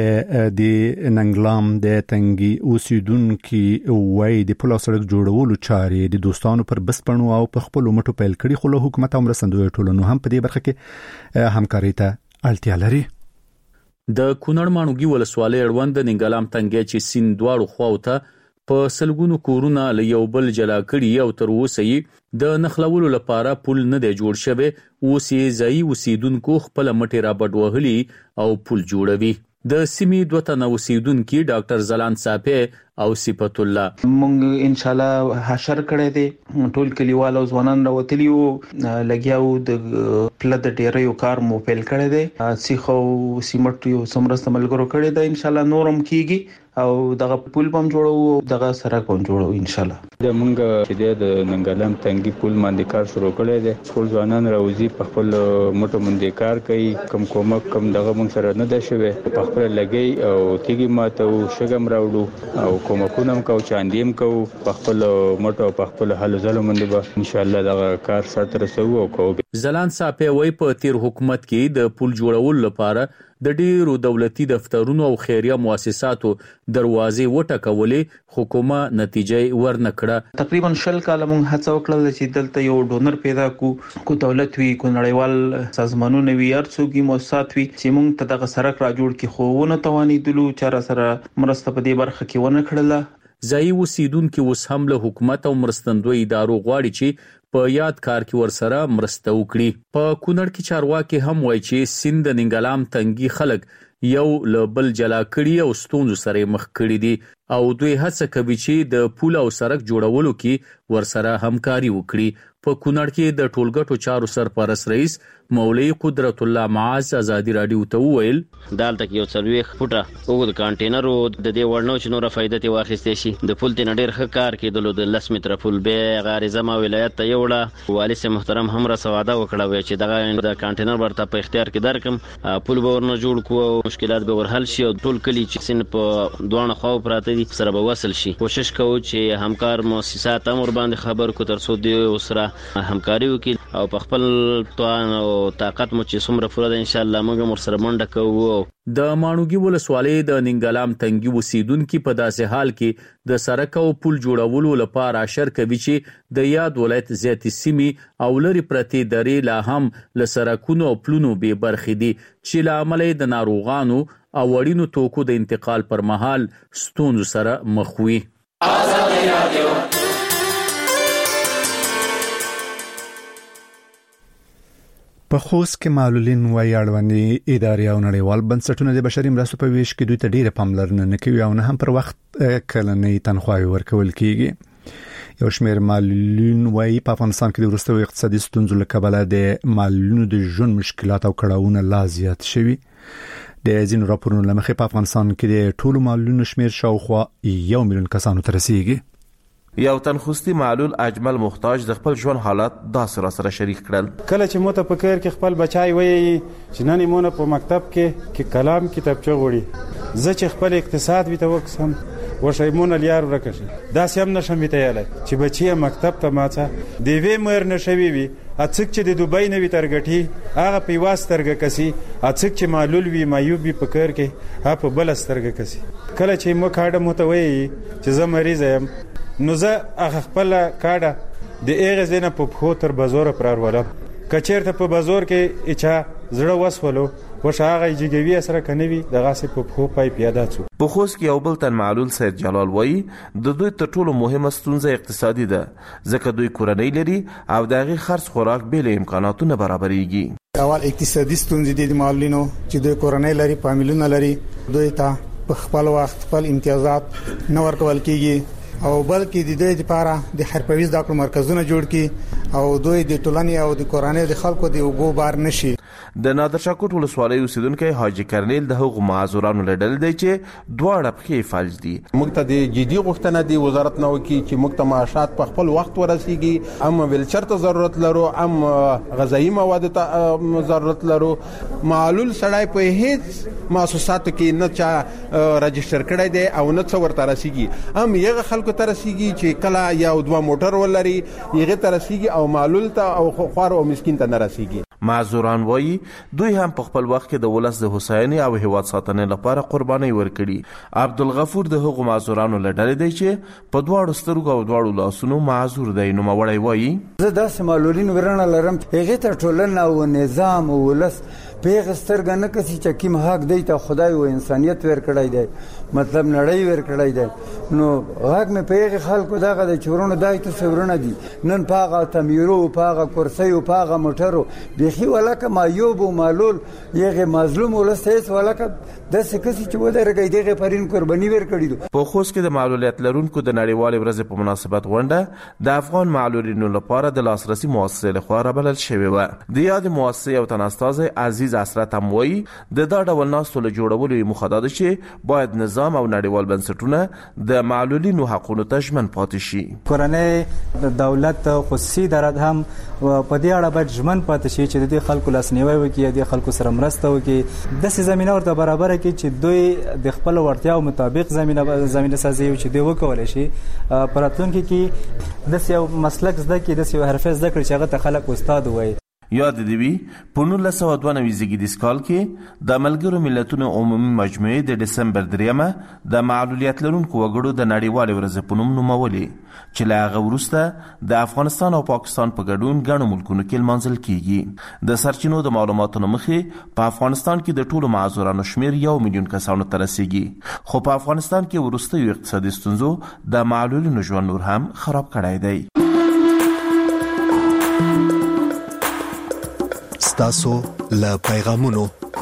د ننګلام د تنګي اوسیدونکو وای د پل سړک جوړولو چارې د دوستانو پر بسپنو او په خپل مټو پیل کړي، خو له حکومت او مرستندوی ټولنو هم په دې برخه کې همکاري ته اړتیا لري. د کونړ مانوګي ولسوالۍ اړوند د ننګلام تنګي چې سیند دواړو خواو ته په سلګونو کورونه له یو بل جلا کړي او تر اوسه یې د نخلولو لپاره پل نه دی جوړ شوی. اوس یې ځایي اوسیدونکو خپل مټې را بډوهلي او پل جوړوي. د سیمې دوه تنه اوسیدونکو ډاکټر زلان صافی او صفت الله مونږ ان شاء الله حشر کړی دی، ټول کلیوال او ځوانان راوتلی وو، لګیاو د پله د ډیریو کار مو پیل کړی دی، سیخو سیمټ یو سمرسته ملګرو کړی دی، ان شاء الله نورم کیږي او دغه پول بم جوړو، دغه سړک بم جوړو ان شاء الله. د مونږ چې د ننګلام تنګي پول باندې کار شروع کړی دی، ټول ځوانان راوځي په خپل موټو باندې کار کوي، کم کومک کم دغه مونږ سره نه ده شوی، په خپل لګي او تیګي ماته او شګم راوړو او کومکونم کو چاندیم کو په خپل موټو په خپل حل زلو باندې به ان شاء الله دغه کار سره رسو او کو. زلان صافی وای په تیر حکومت کې د پول جوړولو لپاره د ډیرو دولتي دفترونو او خیریه مؤسساتو دروازې وټکولې، خو کومه نتیجه ورنکړه. تقریبا شل کاله مونږ هڅه وکړه چې دلته یو ډونر پیدا کو، کو دولت وی، کو نړیوال سازمانونه وی، ارڅوګي مؤسسات وی چې مونږ ته دغه سړک را جوړ کی، خو ونه توانیدلو چاره سره مرسته په دې برخه کې ونه کړله. ځایي اوسیدونکو اوس هم له حکومت او مرستندوی ادارو غواړي چې په یاد کار کې ورسره مرسته وکړي. په کونړ کې چارواکي هم وایي چې سیند د ننګلام تنګي خلک یو له بل جلا کړي او ستونزو سره مخ کړي دي او دوی هڅه کوي چې د پول او سړک جوړولو کې ورسره همکاري وکړي. په کونړ کې د ټولګټو چارو سرپرست رئیس مولوی قدرت الله معاذ ازادي رادیو ته وویل دالته یو څلويخ فوټه وګړو کانټینر د دې وړنو چې نور فائدې ته واخیستې شي. د پول ته ډېر ښه کار کېدلو، د لس متره پول به غاریزه ما ولایت ته یوړه. والي سي محترم هم را سواده وکړه چې دغه د کانټینر ورته په اختیار کې درکم، پول به ورنه جوړ کو او مشکلات به ورحل شي او ټول کلی چې سین په دوه خو پراته دي سره به وصل شي. کوشش کوو چې همکار مؤسسات امر باندې خبر کو تر څو دی سره همکاري وکړي او په خپل توان او طاقت مو چې څومره پوره ده ان شاء الله موږ هم سره منډه کوو. د مانوګي ولسوالۍ د ننګلام تنګي اوسیدونکو په داسې حال کې د سړک او پل جوړولو لپاره اشر کوي چې د یاد ولایت زیاتې سیمې او لري پرتې درې لا هم له سړکونو او پلونو به برخې دي چې له امله د ناروغانو او وړینو توکو د انتقال پر مهال ستونزو سره مخ وي. آزادي رادیو په خوست کې معلولین وایي اړوندې ادارې او نړیوال بنسټونه د بشري مرستو په ویش کې دوی ته ډیره پاملرنه نه کوي او نه هم پر وخت کلنۍ تنخواهي ورکول کیږي. یو شمېر معلولین وایي په افغانستان کې د وروستیو اقتصادي ستونزو له کبله د معلولینو د ژوند مشکلات او کړاوونه لا زیات شوي. د ځینو راپورونو لمخې په افغانستان کې د ټولو معلولینو شمېر شاوخوا یو میلیون کسانو ته رسیږي. یو تنخوستي معلول اجمل محتاج د خپل ژوند حالات داسې را سره شریک کړل. کله چې موته په کار کې خپل بچای وایي چې نن مونږ په مکتب کې کې کلام کتابچه غوړي زه چې خپل اقتصاد وي ته وکسم وشي مونږ لیار ورکشي دا سم نشم ویتهاله چې بچي مکتب ته ماته دی وی مر نشوي وي اڅک چې د دوبۍ نوي ترګټي هغه په واسطرګه کسي اڅک چې معلول وي مایوب وي په کار کې هغه په بل سترګه کسي. کله چې مو کاډه موته وایي چې زه مریض یم نو زه هغه خپل کاډه د ایغه زینه په خو تر بازار پر ورولم کچیرته په بازار کې اچا زړه وسولو وشاغه جګوي سره کنوي دغه سه په خو پای پیاده څو. په خوست کې یو بل تن معلول سید جلال وایي د دوی تر ټولو مهمه ستونزه اقتصادي ده ځکه دوی کورنۍ لري او دغه خرڅ خوراک بیل امکاناتو نه برابرېږي. اول اقتصادي ستونزې د معلولینو چې دوی کورنۍ لري فامیلونه لري دوی ته په خپل وخت خپل امتیازات نه ورکول کیږي او بلکې د دې لپاره د حرفوي زده کړو مرکزونه جوړ کړي او دوی د ټولنې او د کورنۍ د خلکو د وګو بار نشي. د نادر شاه کوټ ولسوالۍ اوسیدونکو حاجی کرنیل د هغو معذورانو لړل دی چې دواړه پخې فلج دي. موږ ته د جدي غوښتنه دی وزارت نو کې چې موږ ته معاشات په خپل وخت ورسیږي ام ویلچر ته ضرورت لرو ام غذایی مواد ته ضرورت لرو. معلول سړی په هیڅ مؤسساتو کې نه چا رجستر کړی دی او نه څو ورته رسیږي ام یغه خلکو ته رسیږي چې کله یو دوه موټر ولري یغه ته رسیږي او معلول ته او خوار او مسکین ته نه رسیږي. معذوران وایي دوی هم په خپل وخت کې د ولس د حسیني او هیواد ساتنې لپاره قرباني ورکړي. عبدالغفور د هغو معذورانو لړل دی چې په دواړو سترګو او دواړو لاسونو معذور دی. نو مړی وایي زه داسې معلولین ورنه لرم هغه ته ټولنه او نظام او ولس پیغه سترګ نه کسي چې کیم حق دی ته خدای او انسانيت ورکړای دی مطلب نړۍ ورکړای دی نو هغه مې پیغه خلکو دغه د چورونو دایته سورونه دي نن پاغه تمیرو پاغه کرسي او پاغه موټرو بيخي ولکه مایوب او معلول یغه مظلوم ولسیس ولکه د سکسي چې ودا رګي دغه پرین قرباني ورکړي دي. په خوست کې د معلولیت لرونکو د نړیوال ورځ په مناسبت غونډه د افغان معلولینو لپاره د لاسرسي مؤسسې لخوا رابلل شوې و. د یاد مؤسسې او تناستاز عزیز اسرت هم وایي د دا ډول ناستو له جوړولو مخه ده چې باید نظام او نړیوال بنسټونه د معلولینو حقوقو ته ژمن پاتې شي. کورنۍ د دولت خصوصي ادارات هم په دې اړه باید ژمن پاتې شي چې د خلکو لاسنیوي وکړي د خلکو سره مرسته وکړي د سې زمينه ورته برابر کړي چې دوی د خپل وړتیاو مطابق زمينه زمينه سازي چې دوی وکولای شي پراتونکو کې د یو مسلک زده کې د یو حرفه زده کړي چې هغه ته خلک استاد وایي. یاد دی وی په نولس سوه دوه نوي زیږدیز کال کې د ملګرو ملتونو عمومي مجموعې د دسمبر دریمه د معلولیت لرونکو وګړو د نړیوال ورځ په نوم نومولې چې له هغه وروسته د افغانستان او پاکستان په ګډون ګڼو ملکونو کې لمانځل کیږي. د سرچینو د معلوماتو مخې په افغانستان کې د ټولو معذورانو شمیر یو میلیون کسانو ته رسیږي خو په افغانستان کې وروستیو اقتصادي ستونزو د معلولینو ژوند نور هم خراب کړی دی. تاسو له پیغامونو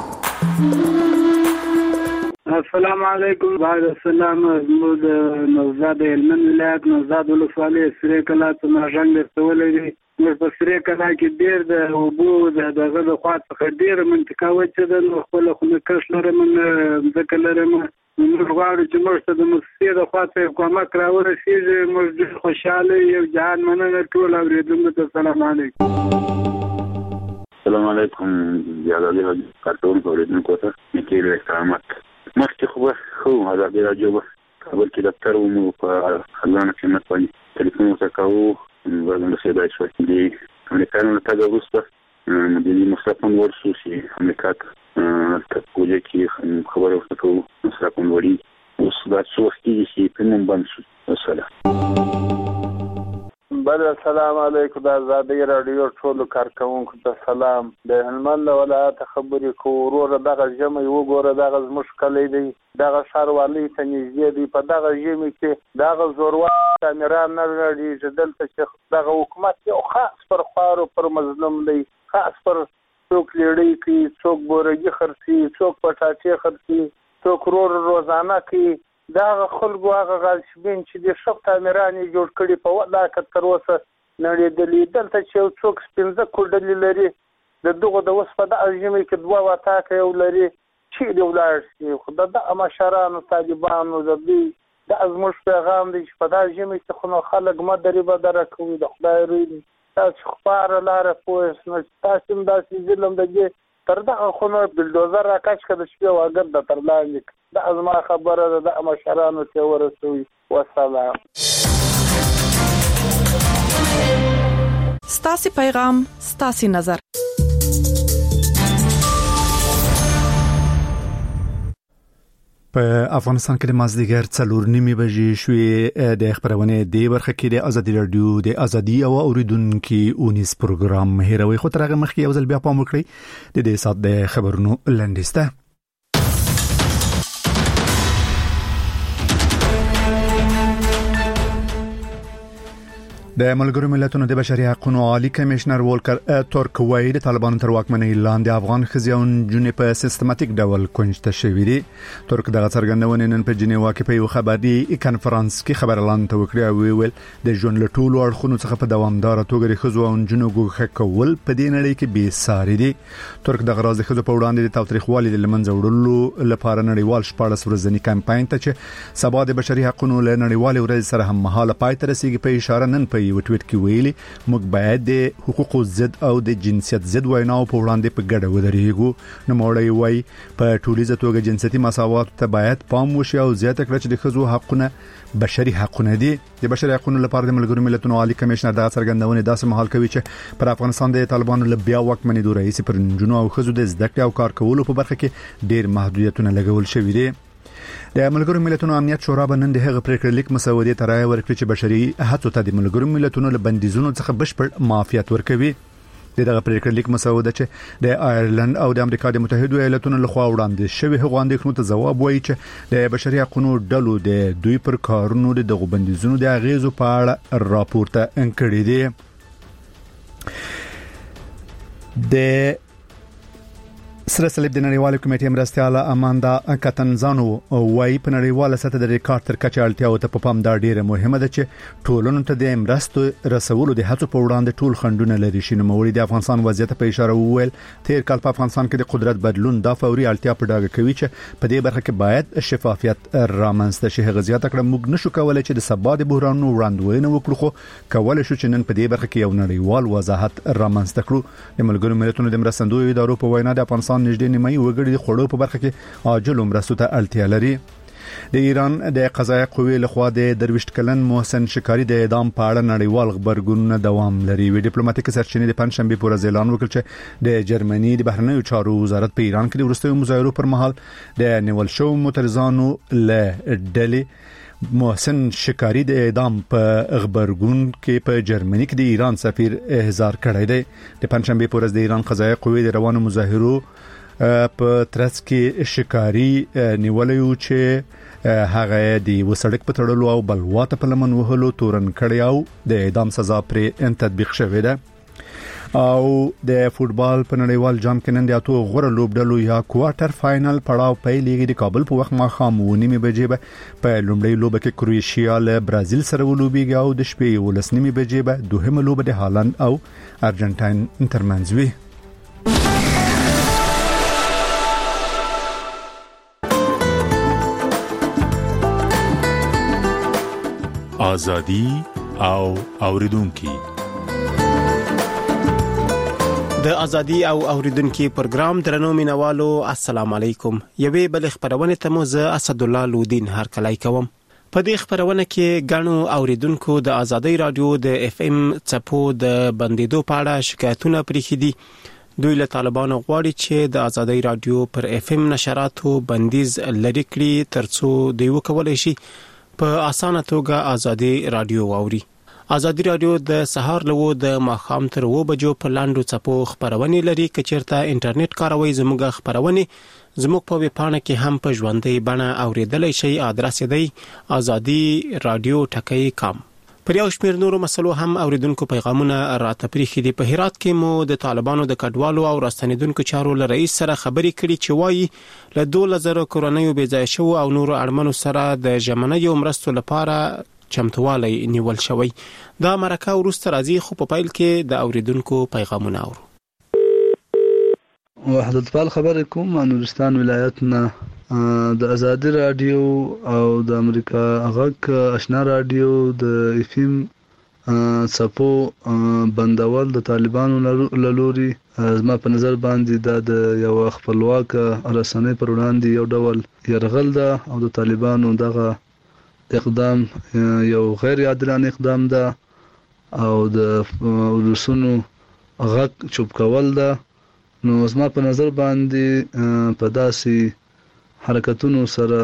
السلام علیکم بعد السلام محمود نوزاد هلمند ولایت نوزاد ولسوالۍ سری کلا څخه ژوند رسولې موږ په سری کلا کې ډېر د اوبو د دغه د خوا څخه ډېر منطقه وچه ده نو خپل خو کښ لرم ځکه لرم موږ غواړو چې موږ ته د مؤسسې د خوا څخه کومک راورسیږي. موږ ډېر خوشاله یو جهان مننه ټول اوریدونکو ته سلام علیکم. السلام علیکم ازادي راډیو کارکونکو اوریدونکو ته نیکي احترامات مخکې خو خو ازادي راډیو کابل کې دفتر ومو په خزانه کې باندې ټلیفون وکاو ورنه سیدای شو دي امریکایانو ته د وسته د مصرفون ورسو چې امریکا ته کوجه کې خبره وکړو مصرفون وړي اوس دا څو وختي چې په نوم باندې وسله. بل السلام علیکم د ازادي راډیو ټولو کارکونکو ته سلام. د هلمند ولایت خبرې کوو دغه جمع یو ګوره دغه زموږ کلی دی دغه ښاروالۍ ته نږدې دی په دغه ژمي کې دغه زوروار کامیران نه لري چې دلته چې دغه حکومت یو خاص پر خوارو پر مظلوم دی خاص پر څوک لیړی کوي، څوک بورګي خرڅي، څوک پټاټي خرڅي، څوک رور روزانه کوي. دا خلکو هغه غالشبین چې د شپ تعمیرانې جوړ کړي په ودا کتر وسه نړیدلې دلته چې څوک سپینځه کولډلې لري د دغه د وسپه د اجمه کې دوه واتاکه یو لري چې د ولر سي خدای د مشرانو طالبانو د دې د ازموش پیغام دی چې په د اجمه کې خو خلک مدري بدره کوي د خدای روي تاسو خبر لاره پوهه نو تاسو د ظلم دغه تر دغه خو نو بلډوزر راکاش کړه شپه واګر د ترلاندې د ازما خبره د مشرانو ته ورسوي. والسلام. ستاسي پیغام ستاسي نظر. په افغانستان کې د مازدیګر څلور نیمې بجې شوې د خبرونه دی برخه کې د ازادي رادیو د ازادي او اوریدونکو اونیس پروګرام هیروي خو ترغه مخکې یو ځل بیا پام وکړئ د دې سات د خبرونو لنډیسته. د ملګرو ملتونو د بشري حقوقو عالی کمشنر وولکر تورک وایي د طالبانو تر واکمنۍ لاندې افغان خزیون جنې په سیستماتیک ډول کنجته شوې دي. تورک دغه څرګندونه نن په جنیوا کې په یو خبري کانفرنس کې خبر اعلان ته وکړی او ویل د ژوند له ټولو اړخونو څخه په دوامدار توګه خزیون جنو ګوښه کول په دې نړۍ کې بې ساري دي. تورک دغه راز خزو په وړاندې د تاوتریخوالي د لمنځه وړلو لپاره نړیوال شپږ ورځنی کمپاین ته چې سبا د بشري حقوقو له نړیوال ورځ سره هم مهاله پای ته رسیدي په اشاره نن په یو ټویټ کې ویلي موږ باید د حقوقو ضد او د جنسیت ضد ویناو په وړاندې په ګډه ودرېږو. نو موري وای په ټولیزه توګه جنسيتي مساوات ته باید پام وشي او زیاته کړه چې د خزو حقونه بشري حقونه دي. د بشري حقوقو لپاره د ملګرو ملتونو عالی کمشنر د څرګندونې داسې مهال کوي چې پر افغانستان د طالبانو له بیا واکمنۍ دوه رئیس پر جنونو او خزو د زده کړې او کار کولو په برخه کې ډېر محدودیتونه لګول شوي دي. د ملګرو ملتونو امنیت شورا به نن د هغه پریکړه لیک مسودې ته رائے ورکړي چې بشري هڅو ته د ملګرو ملتونو له بندیزونو څخه بشپړ معافیت ورکوي. دغه پریکړه لیک مسوده چې د آیرلند او د امریکا د متحده ایالاتونو لخوا وړاندې شوی هغه اندېښنو ته ځواب وایي چې د بشري حقوقو ډلو د دوی پر کارونو د دغو بندیزونو د اغیزو په اړه راپورته انکړي دي. د سره صلیب د نړیوال کمیټې مرستياله اماندا کاتنزانو وايي په نړیواله سطح د ریکارډ تر کچه اړتیاو ته په پام دا ډیره مهمه ده چې ټولنو ته د مرستو رسولو د هڅو په وړاندې ټول خندونه لري. شنو موري د افغانستان وضعیت په اشاره وویل تیر کال په افغانستان کې د قدرت بدلون د فوري اړتیا په ډاګه کوي چې په دې برخه کې باید شفافیت رامنځته شي. هغه زیاته کړه موږ نشو کولای چې د سبا د بحرانونو وړاندوینه وکړو خو کولای شو چې نن په دې برخه کې یو نړیوال وضاحت رامنځته کړو. د ملګرو ملتونو د مرستندوی ادارو په وینا د افغانستان نږدې نیمه وګړي د خړو په برخه کې عاجل مرستو ته اړتیا لري. د ایران د قضایي قوې لخوا د درویشت کلن محسن شکاری د اعدام په اړه نړیوال خبرګونونه دوام لري. وی ډیپلوماټیک سرچینې د پنځشنبه پر ورځ اعلان وکړ چې د جرمني د بهرنیو چارو وزارت په ایران کې د ورستیو مظاهرو پر مهال د نیول شو معترضانو له ډلې محسن شکاری د اعدام په خبرګون کې په جرمني کې د ایران سفیر احضار کړی دی. د پنځشنبه پر ورځ د ایران قضایي قوې د روانو مظاهرو په ترڅ کې شکاری نیولیو چې هغه د وسړک په تړلو او بلواته په لمن وهلو تورن کړی او د اعدام سزا پرې تطبیق شوې ده. او د فوتبال په نړیوال جام کې نن د اتو غوړه لوبډلو یا کوارټر فائنل پړاو پیلېږي. د کابل په وخت ماښام ونیمه بجې به په لومړی لوبه کې کروشیا له برازیل سره ولوبېږي او د شپې ولسنیمه بجې به دوهمه لوبه د هالند او ارجنټاین ترمنځ وي. ازادي او اوریدونکو د ازادي او اوریدونکو پروګرام درنو مینوالو السلام علیکم. یوې بل خبرونه ته مو زه اسد الله لودین هر کله کوم. په دې خبرونه کې غنو اوریدونکو د ازادي رادیو د اف ام چپو د بندیدو په اړه شکایتونه پریخي دي. دوی له طالبانو غواړي چې د ازادي رادیو پر اف ام نشراتو بندیز لري کړي ترڅو دوی وکولای شي په اسانه توګه ازادي رادیو واوري. ازادي رادیو د سهار له د ماخام تر و بجو په لاندو چپو خبرونه لري. کچیرته انټرنیټ کاروي زموږه خبرونه زموږ په ویبپاڼه کې هم په ژوندۍ بڼه اوریدلای شي. ادرس دی ازادي رادیو ټکی کام. پر یو شمېر نورو مسلو هم اوریدونکو پیغامونه راته پریښي دي. په هرات کې مو د طالبانو د کډوالو او راستنیدونکو چارو له رئیس سره خبرې کړي چې وایي له دوه زره کورنیو بې ځای شو او نورو اړمنو سره د ژمنیو مرستو لپاره چمتووالی نیول شوی. دا مرکه وروسته راځي، خو په پیل کې د اوریدونکو پیغامونه اورو. وحدت پال خبرې کوم، نورستان ولایت نه. د ازادي رادیو او د امریکا غږ آشنا رادیو د افیم څپو بندول د طالبانو لوري زما په نظر باندې دا د یو خپلواک رسنۍ پر وړاندې یو ډول يرغل ده او د طالبانو دغه اقدام یو غیر عادلانه اقدام ده او د ولسونو غږ چوپ کول ده. نو زما په نظر باندې په داسې حرکتونو سره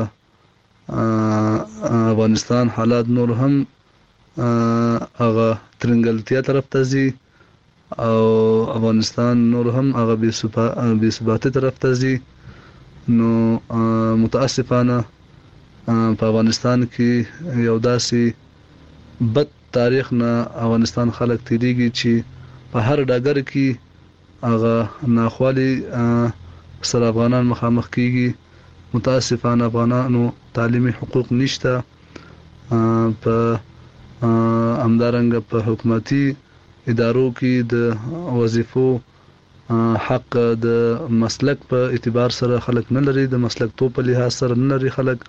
افغانستان حالات نور هم هغه ترنګلتیا طرف ته ځي او افغانستان نور هم هغه بې ثباتۍ طرف ته ځي. نو متاسفانه په افغانستان کې یو داسې بد تاریخ نه افغانستان خلک تیریږي چې په هر ډګر کې هغه ناخوالي سره افغانان مخامخ کیږي. متاسفانه افغانانو تعلیمي حقوق نشته، په همدارنګه په حکومتي ادارو کې د وظیفو حق د مسلک په اعتبار سره خلک نه لري، د مسلک تو په لحاظ سره نه لري خلک.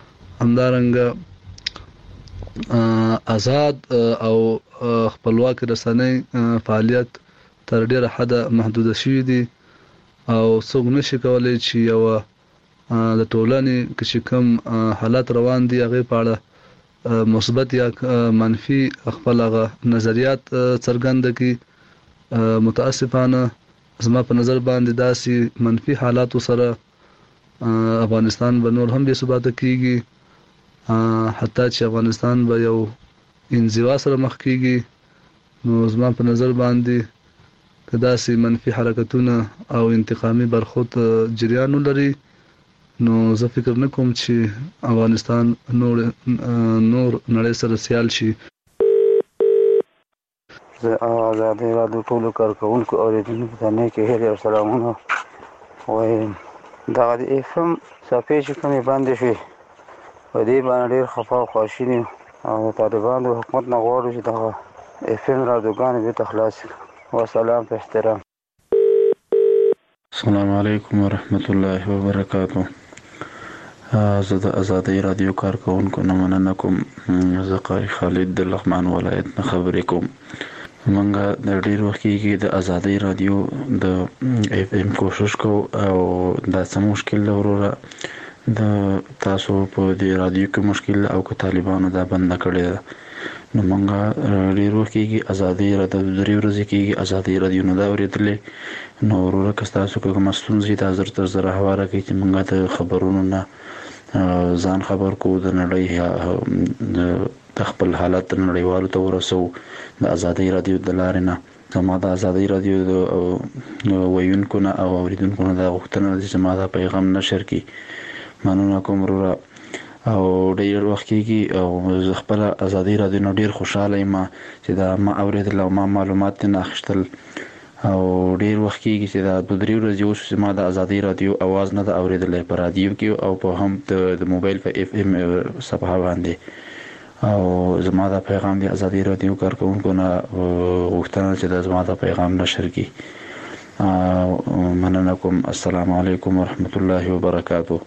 همدارنګه آزاد او خپلواک رسنۍ فعالیت تر ډیره حد محدود شوی دي او څوک نشي کولای چې یو د ټولنې کې کوم حالات روان دي هغه په اړه مثبت یا منفي خپل هغه نظریات څرګند کړي. متاسفانه زما په نظر باندې داسې منفي حالات سره افغانستان به نور هم بې ثباته کیږي، حتی چې افغانستان به یو انزوا سره مخ کیږي. نو زما په نظر باندې که داسې منفي حرکتونه او انتقامي برخورد جریان ولري نو زه فکر نه کوم چې افغانستان نور نور نړۍ سره سیال شي. زه آزادي رادیو ټولو کارکوونکو اوریدونکو ته نیکې هیلې او سلامونه وایم. دغه د اف ام صفحې چې کومې بندې شوې په دې باندې ډېر خفه او خواشینی یم او د طالبانو د حکومت نه غواړو چې دغه اف ام رادیوګانې بېرته خلاص کړي. وسلام په احترام. السلام علیکم ورحمت الله وبرکاتو. زه د ازادي رادیو کارکوونکو نه مننه کوم. زه قاری خالد د لغمان ولایت نه خبرې کوم. منګه د ډیر وخت کې د ازادي رادیو د اف ام کوشش کو او دا څه مشکل وروره د تاسو په دې رادیو کې مشکل او که طالبانو دا بند کړی ده. نو منګه ډیر وخت کې ازادي رادیو د درې ورځې کې ازادي رادیو نه دا ورېدلې. نو وروره که تاسو کوم ستونزې د حضرت زره حواله کوي چې منګه د خبرونو نه ځان خبر کو د نړۍ د خپل حالت نړیوالو ته ورسو د ازادي رادیو د لارې نه. زما د ازادي رادیو د ویونکو نه او اوریدونکو نه د غوښتنه ده چې ما دا پیغام نشر کړي. مننه کوم وروره او ډېر وخت کېږي او زه خپل ازادي رادیو نه ډېر خوشحاله یم چې دا ما اورېدل او ما معلومات نه اخیستل او ډېر وخت کېږي چې دا د درې ورځې اوس چې ما د ازادي رادیو اواز نه ده اورېدلی په رادیو کې او په هم د موبایل په اف ام صفحه باندې. او زما دا پیغام د ازادي رادیو کارکوونکو نه غوښتنه چې دا زما دا پیغام نشر کړي. مننه کوم. السلام علیکم ورحمت الله وبرکاتو.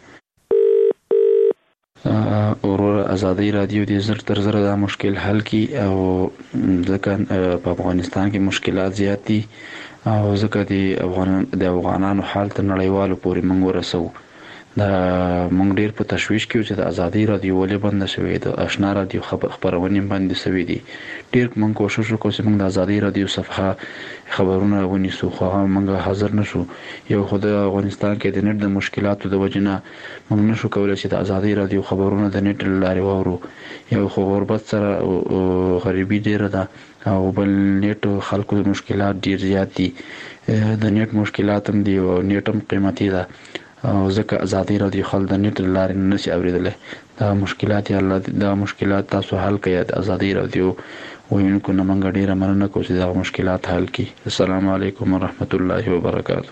ورور ازادي رادیو دې زر تر زر دا مشکل حل کی او ځکه په افغانستان کې مشکلات زیات دي او ځکه د افغان د افغانانو حال تر نړیوالو پورې موږ ورسو. دا موږ ډیر په تشویش کې چې د ازادي رادیو ولې بند شوې ده. آشنا رادیو خبرونه بند شوې دي. ډیر موږ کوشش وکړو چې موږ د ازادي رادیو صفحه خبرونه ونیسو خو هغه موږ حاضر نشو. یو خو د افغانستان کې د نت د مشکلاتو د وجې نه موږ نشو کولای چې د ازادي رادیو خبرونه د نت له لارې واورو. یو خو غربت سره غریبي ډیره ده او بل نت خلکو د مشکلات ډیر زیات دي. د نت مشکلات هم دي او نت هم قیمتي ده او ځکه ازادي رادیو خل د نت لارې نه شي اورېدلی. دا مشکلات یا الله دا مشکلات تاسو حل کړئ. د ازادي رادیو وینکو نه منګ ډیره مننه کوم چې دا مشکلات حل کړي. السلام علیکم ورحمت الله وبرکاته.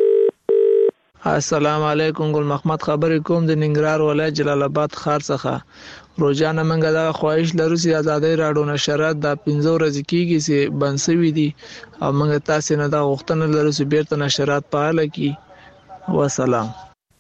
السلام علیکم ګل محمد خبرې کوم د ننګرهار ولایت جلال آباد ښار څخه. روزانه منګه دا خواهش لرو چې ازادي راډیو نشرات د پنځه ورځې کېږي چې بنسوي دي او منګه تاسو نه دا غوښتنه لرو چې بیرته نشرات فعال کړي. والسلام.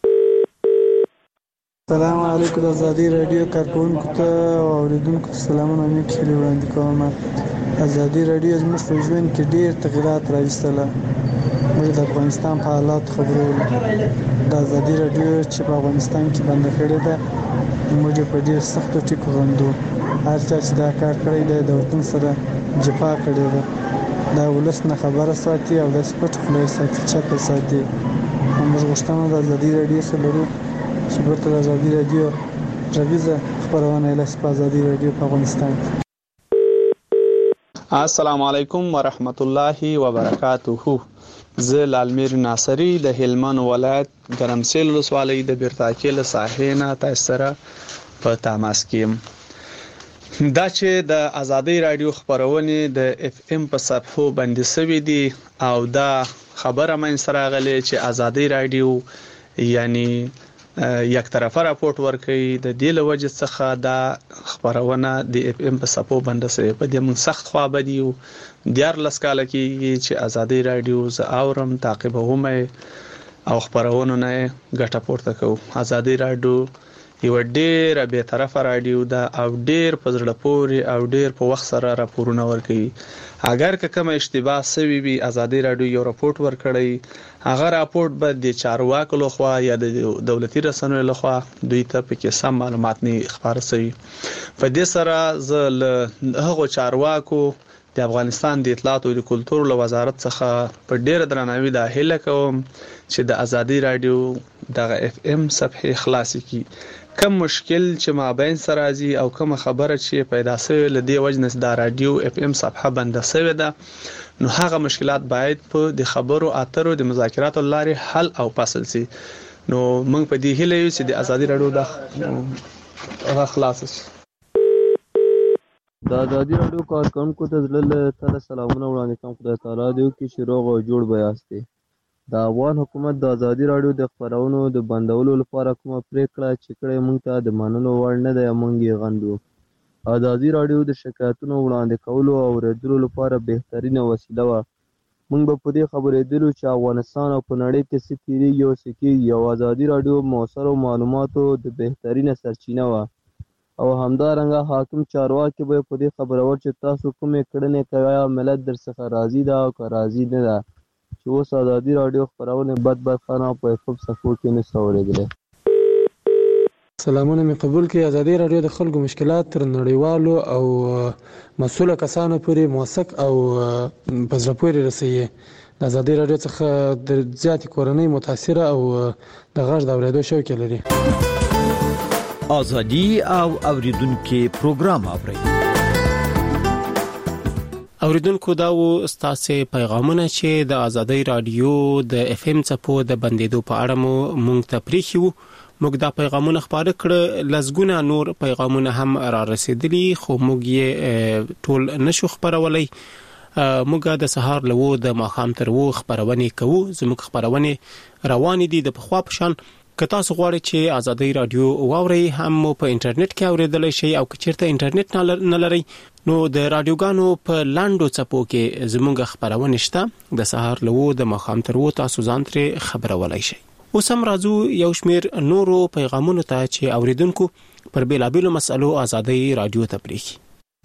السلام علیکم د ازادي راډیو کارکونکو ته او اوریدونکو ته سلامونه مې کړي وړاندې کوم. ازادي راډیو زموږ په ژوند کې ډېر تغیرات راوستله. موږ د افغانستان په حالات خبرو د ازادي راډیو چې په افغانستان کې بنده کړې ده موږ په ډېر سختو ټکو غندو. هر چا چې دا کار کړی دی د وطن سره جفا کړې ده. دا ولس نه خبره ساتي او د سپټ خلای ساتي چاته ساتي. موږ غوښتنه د ازادي راډیو سره لرو چې ورته د ازادي راډیو غږیزه خپرونه لاسي په ازادي راډیو په افغانستان. السلام علیکم ورحمت الله وبرکاته. زه لالمیر ناصری د هلمند ولایت ګرمسیل ولسوالۍ د بیرتاکې له ساحې نه تاسو سره په تماس کې یم. دا چې د ازادي راډیو خبرونه د اف ام په صفحو باندې سوي دي او دا خبره مې سره غلې چې ازادي راډیو یعنی یک طرفه راپورټ ورکړي د دې لوجه څخه دا خبرونه د اف ام په صفحو باندې سوي په دې من سخت خوا بدیو دیار لسکاله کې چې ازادي راډیو ز اورم تعقیبوم او خبرونه نه ګټه پورته کوم. ازادي راډیو یو ډېر به طرفه راډیو دا او ډېر پزړه پوري او ډېر په وخت سره راپورونه ورکوي. اگر که کوم اشتباه سوي وي ازادي راډیو یو راپورټ ورکړي هغه راپورټ به د چارواکو لخوا یا د دولتي رسنیو لخوا دوی ته پکې سم معلومات نه خبر شوي. په دې سره زه هغه چارواکو د افغانستان د اطلاعات او د کلتور له وزارت څخه په ډېر درناوي د هیله کوم چې د ازادي راډیو د اف ام صفحه خلاصي کی کم مشکل چې مابین سره راځي او کوم خبره چې پیدا شوه لدی وجنس د رادیو اف ام صفحه بنده شوه ده نو هغه مشکلات باید په د خبرو اترو د مذاکرات لارې حل او فصل شي. نو موږ په دې هیله یو چې د ازادي راډیو د خلاص شي. د ازادي راډیو کارکونکو ته زړه ته سلامونه وړاندې کوم. خدای تعالی دې وکړي چې روغ او جوړ بیاستي. د افغان حکومت د ازادي راډیو د خبرونو د بندولو لپاره کومه پریکړه چې کړې موږ ته د منلو وړ نه ده موږ یې غندو. ازادي راډیو د شکایتونو وړاندې کولو او اوریدلو لپاره بهترینه وسیله وه. موږ به په دې خبرېدلو چې افغانستان او په نړۍ کې څه تیریږي او څه کېږي او ازادي راډیو مؤثرو معلوماتو د بهترینه سرچینه وه او همدارنګه حاکم چارواکي به په دې خبرول چې تاسو کومې کړنې کوئ ملت در څخه راضي ده او که راضي نه ده چې اوس ازادي راډیو خبرونه بد بد خانه په اف ام صفحو کې نه څورېدلې. سلامونه مې قبول کړئ. ازادي راډیو د خلکو مشکلات تر نړیوالو او مسؤله کسانو پورې موثق او په زړه پورې رسوي. د ازادي راډیو څخه د زیاتې کورنۍ متاثره او د غږ د اورېدو شوق لري. ازادي او اوریدونکو پروګرام اوري. اوریدونکو دا و ستاسو پیغامونه چې د ازادي رادیو د اف ام صفحو د بندیدو په اړه مو مونږ ته پریښیو. موږ دا پیغامونه خبره کړ لزګونه نور پیغامونه هم را رسیدلي خو موږ یې ټول نشو خبرولای. موږ د سهار له و د ماښام تر و خبرونه کوو. زموږ خبرونه روان دي د پخوا په شان. که تاسو غواړئ چې ازادي رادیو واورئ هم په انټرنیټ کې اوریدلای شئ او که چیرته انټرنیټ نه لرئ نو د رادیوګانو په لاندو څپو کې زموږ خبرونه شته. د سهار له و د ماښام تر و تاسو ځان ترې خبرولای شئ. اوس هم راځو یو شمیر نورو پیغامونو ته چې اوریدونکو پر بیلابیلو مسلو ازادي رادیو ته پریږي.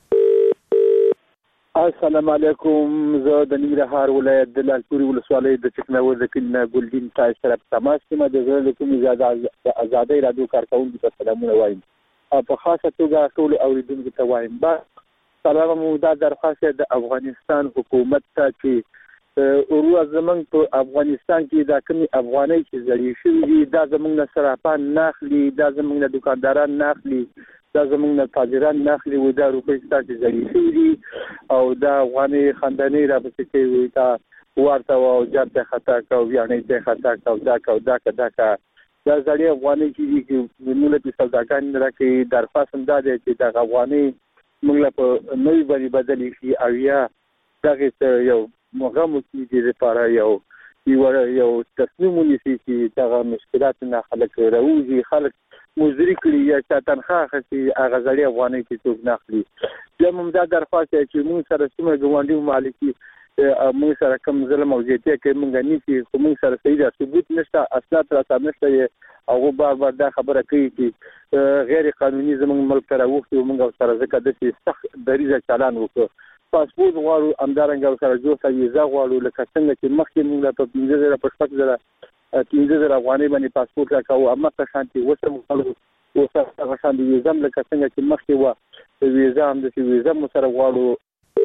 السلام علیکم. زه د ننګرهار ولایت د لالپوري ولسوالۍ د چکناور د کلینه ګلدین تای سره په تماس کې د زړه کومې زیاده ازادي رادیو کارکونکو ته سلامونه وایم او په خاصه توګه ټول اوریدونکو ته وایم. با سلام مو دا درخواست د افغانستان حکومت ته چې ورو زمنګ په افغانستان کې دا کومي افغاني چې زړی شوی دي دا زمنګ نه صرافان ناخلي دا زمنګ نه دکانداران ناخلي دا زمونږ نه تاجران ناخلي و دا روپۍ ستاسو ځای شوي دي او دا افغاني خانداني رابطې کوي دا ورته او جرته خطا کو یعنی ته خطا کو دا کو دا کا دا کا دا ځړې افغاني چې موږ په سوداګان راکې درخواست هم دا دی چې د افغاني موږ په نوې باندې بدلې شي او یا دغه یو مغمو کې لپاره یو یو یو تصمیم ونیسي چې دغه مشکلات نه خلک راوځي خلک مزدوري کړي یا چې تنخواه اخلي هغه ځړې افغاني چې څوک نه اخلي بیا موږ دا درخواست چې موږ سره څومره ګاونډي مالکي موږ سره کوم ظلم او زیاتي کوي موږ نیسي خو موږ سره صحیح ثبوت نشته اسناد راته نشته او بار بار دا خبره کوي چې غیر قانوني زموږ ملک ته راوښتي موږ سره ځکه د سخت دریزه چالان وکړو پاسپورت غواړو همدارنګه سره جوړه ویزا غواړو لکه څنګه چې مخکې موږ په پنځه زره په شپږ زره پنځه زره افغانۍ باندې پاسپورت راکاو اما که شانتي وسه غواړو وسه هغه شانتي ویزا لکه څنګه چې مخکې و ویزا هم د ویزا مو سره غواړو.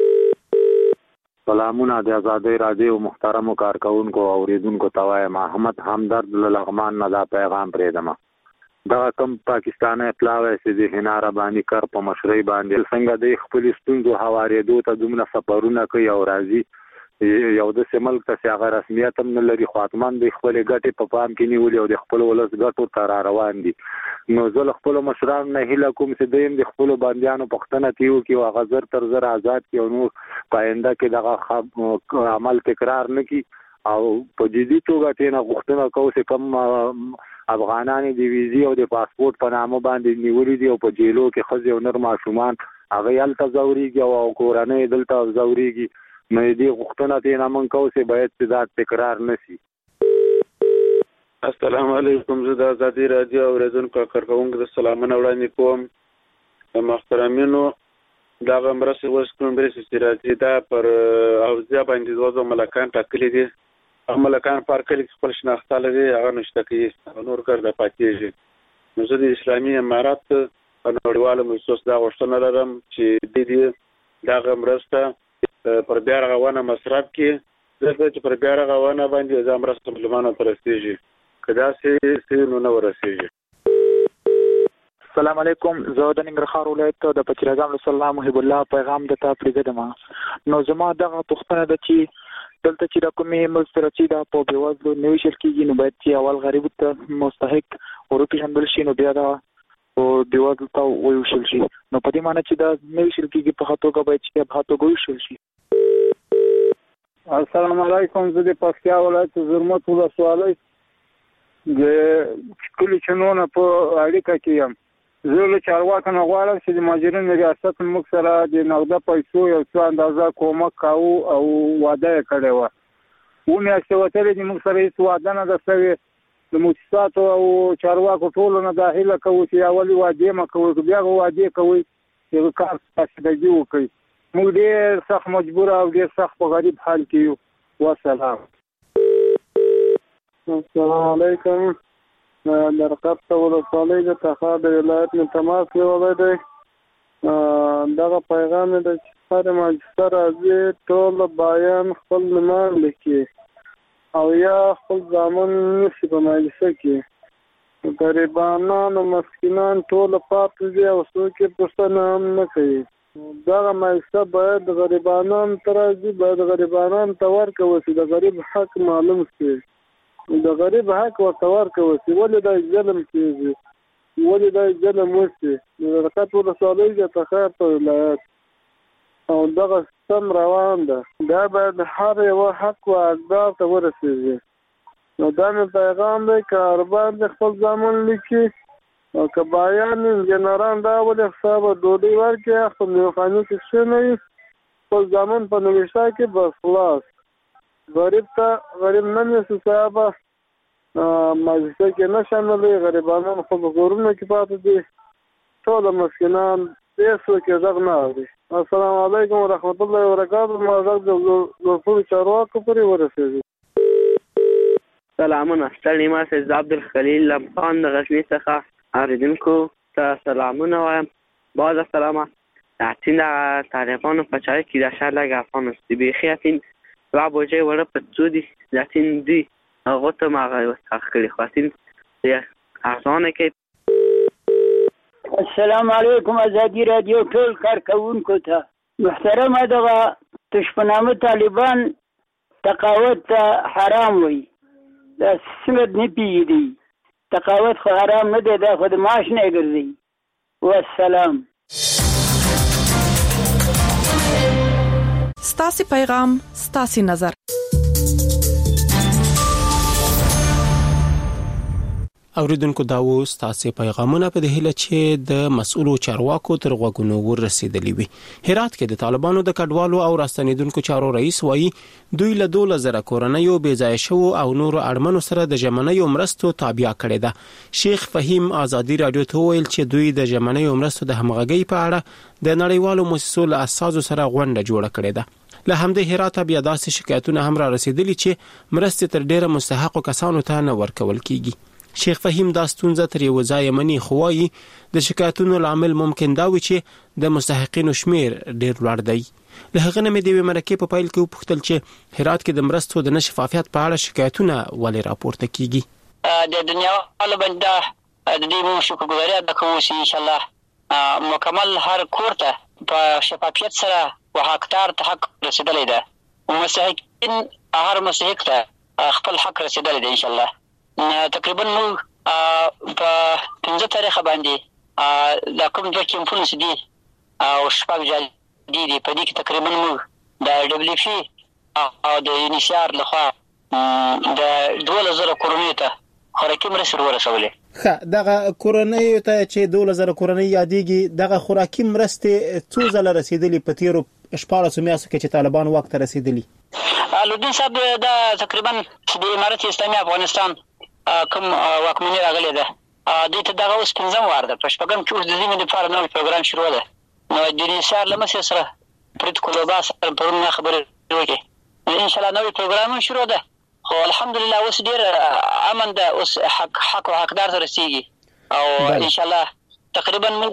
سلامونه د آزادۍ رادیو محترمو کارکونکو او اوریدونکو ته وایم محمد همدرد له لغمان نه دا پیغام پرېږدم. دغه کم پاکستاني پلاوی چې د حنا رباني کار په مشرۍ باندې څنګه د خپل ستونزو هوارېدو ته دومره سفرونه کوي او راځي یو د سیمل ته هغه رسمیت هم نه لري خاطمان د خپل ګټې په پام کې نیولې او د خپل ولس ګټو ته را روان دي. نو زه خپل مشران نه هیله کوم چې دوی د خپل بندیانو پښتنه کیو کې او غزر تر زر آزاد کی او نو پاینده کې دغه عمل تکرار نه کی او په جدي توګه تینا غوښتنه کوي چې کم افغانان د ویزي او د پاسپورت په نامه باندې نیولې دي او په جیلو کې خځې او نر ماشومان هغه یال تزوريږي او کورنۍ دلته تزوريږي نو دې غوښتنه تینا من کوي چې باید صدات تکرار نشي. السلام علیکم زه د آزادۍ رادیو اوریدونکو کارکونکو د سلامونه وړاندې کوم. محترمینو دغه مرستې اوس کوم مرستې چې راځي دا پر حوزه باندې دوه ملکان ټاکلي دي. ملکان پر کلی خپل شناخته لري هغه نشته کوي نور کار د پاتېږي. نو زه د اسلامي امارات په نړیوالو مؤسسو دا غوښتنه لرم چې د دې دغه مرسته پر بیا رغونه مصرف کړي ځکه چې پر بیا رغونه باندې ځم مرسته ملمانو ته رسیږي کدا سي سي نو نو رسیږي. السلام علیکم زه د ننګرهار ولایت د پچیرګام له سلام محب الله پیغام د تا پرېږدم. نو زما دغه پوښتنه ده چې دلته چې د کومې ملک چې دا په بېوزلو نه ویشل کېږي نو باید چې اول غریب ته مستحق وروپېژندل شي نو بیا دا بېوزلو ته وویشل شي. نو په دې معنی چې دا نه ویشل کېږي په ښه توګه باید چې په ښه توګه وویشل شي. السلام علیکم زه د پکتیا ولایت زرمت ولسوالۍ د کلي چنونه په اړیکه کې یم. زه له چارواکو نه غواړم چې د مهاجرینو ریاست موږ سره د نغده پیسو یو څه اندازه کومک کوو او وعده یې کړې وه. اووه میاشتې وتلې دي موږ سره هېڅ وعده نه ده شوې. د مؤسساتو او چارواکو ټولو نه دا هیله کوو چې یا ولې وعدې مه کوئ که بیا به وعدې کوئ چې هغه کار پاسدګي وکړئ. موږ ډېر سخت مجبوره او ډېر سخت په غریب حال کې یو. والسلام. السلام علیکم. در قبط ولسوالی د تخار د ولایت نه تماس نیولی دی. دغه پیغام دی چې هر ماجستر راځي ټول بایان خپل نومان لیکي او یا خپل زامن نیسي په مجلسه کې. غریبانان او مسکینان ټول پاتې دي او څوک یې پوښتنه هم نه کوي. دغه مجلسه باید غریبانان ته راځي باید غریبانان ته ورکړل شي د غریب حق معلوم شي. د غریب حق ورته ورکړل شي. ولې دا ظلم کېږي ولې دا ظلم وشي. د رقت ولسوالۍ د تخار په ولایت او دغه سم روان ده. دا باید هر یوه حق و حقدار ته ورسېږي. نو دا مې پیغام دی که اربان د خپل زامن لیکي او که بایان انجنران دا ولې حسابه ډوډۍ ورکړي خپل میوخاني کې کښېنوي خپل زامن په نوشته کې بس خلاص. غریب ته غریب نه نیسي صاحبه مجلسه کې نه شاملوي. غریبانان خو په کورونو کې پاتې دي. ټول مسکینان هېڅوک یې غږ نه اوري. السلام علیکم ورحمت الله وبرکاتو. ما غږ د لوړپوړو چارواکو پورې ورسېږي. سلامونه ستړي ما سید عبدالخلیل لمخان د غزني څخه اورېدونکو ته سلامونه وایم. باز سلامه. اتین د طالبانو په چاره کې د شهر لږ افغان است بیخي اتین و بوجه وړه په څو دي ځاتین دي هغه ته ما غوښتل کړی خو اتین ارزانه کې. السلام علیکم آزادی رادیو ټول کارکونکو ته محترمه دغه تشپنامه طالبان تقاوت ته حرام وي دا سمت نه پیږي. تقاوت خو حرام نه دی، دا خو د معاش نه ګرځي. والسلام. ستاسي پیغام ستاسي نظر. اوریدونکو دا و ستاسو پیغامونه په دهله چې د مسؤلو چارواکو تر غوږونو ورسېدلې وي. هرات کې د طالبانو د کډوالو او راستنیدونکو چارو رئیس وایي دوی له دوله زره کورنیو بېځای شو او نور اړمنو سره د ژمنیو مرستو تابع کړي ده. شیخ فهیم آزادی رادیو ته ویل چې دوی د ژمنیو مرستو د همغږۍ په اړه د نړیوالو مؤسسو له اساسو سره غونډه جوړه کړې ده. له همدې هرات بیا داسې شکایتونه هم را رسیدلي چې مرستې تر ډیره مستحقو کسانو ته نه ورکول کیږي. شیخ فهیم دا ستونزه تر یو ځای منی خوایي د شکایتونو لامل ممکن دا وي چې د مستحقینو شمیر ډیر لوړ دی. له هغه نه مې د مرکې په پایل کې وپوښتل چې هرات کې د مرستو د نشفافیت په اړه شکایتونه ولې راپورته کیږي. د دنیا له بنده د دې مو شکرګزاري ادا کوو چې ان شاء الله مکمل هر کور ته په شفافیت سره وحقدار ته حق رسیدلی ده. مستحقین هر مستحق ته خپل حق رسیدلی ده ان شاء الله. تقریبا موږ په پنځه تاریخ باندې د کوم دوه کمپونه چې دي او شپږ جال دي دي په دې کې تقریبا موږ د دبليو پی او د یونیسیار لخوا د دوله زره کورنیو ته خوراکي مرستې ورسولې. ښه دغه کورنیو ته چې دوله زره کورنۍ یادېږي دغه خوراکي مرستې څو ځله رسیدلي په تیرو شپاړسو میاشتو کې چې طالبان واک ته رسیدلي؟ لودین صاحب دا تقریبا د امارت اسلامي افغانستان کوم واکمنۍ راغلې ده دوی ته دغه اوس پنځم وار ده. په شپږم کې اوس د ذمې لپاره نوی پروګرام شروع ده. نو د یونیسیار له مسئلې سره پرېت کولوبا سره پرون نه خبرې وکړې. ان شاء الله نوی پروګرام شروع ده خو الحمدلله اوس ډیر امن ده. اوس حق حق او حقدار ته رسیږي او ان شاء الله تقریبا موږ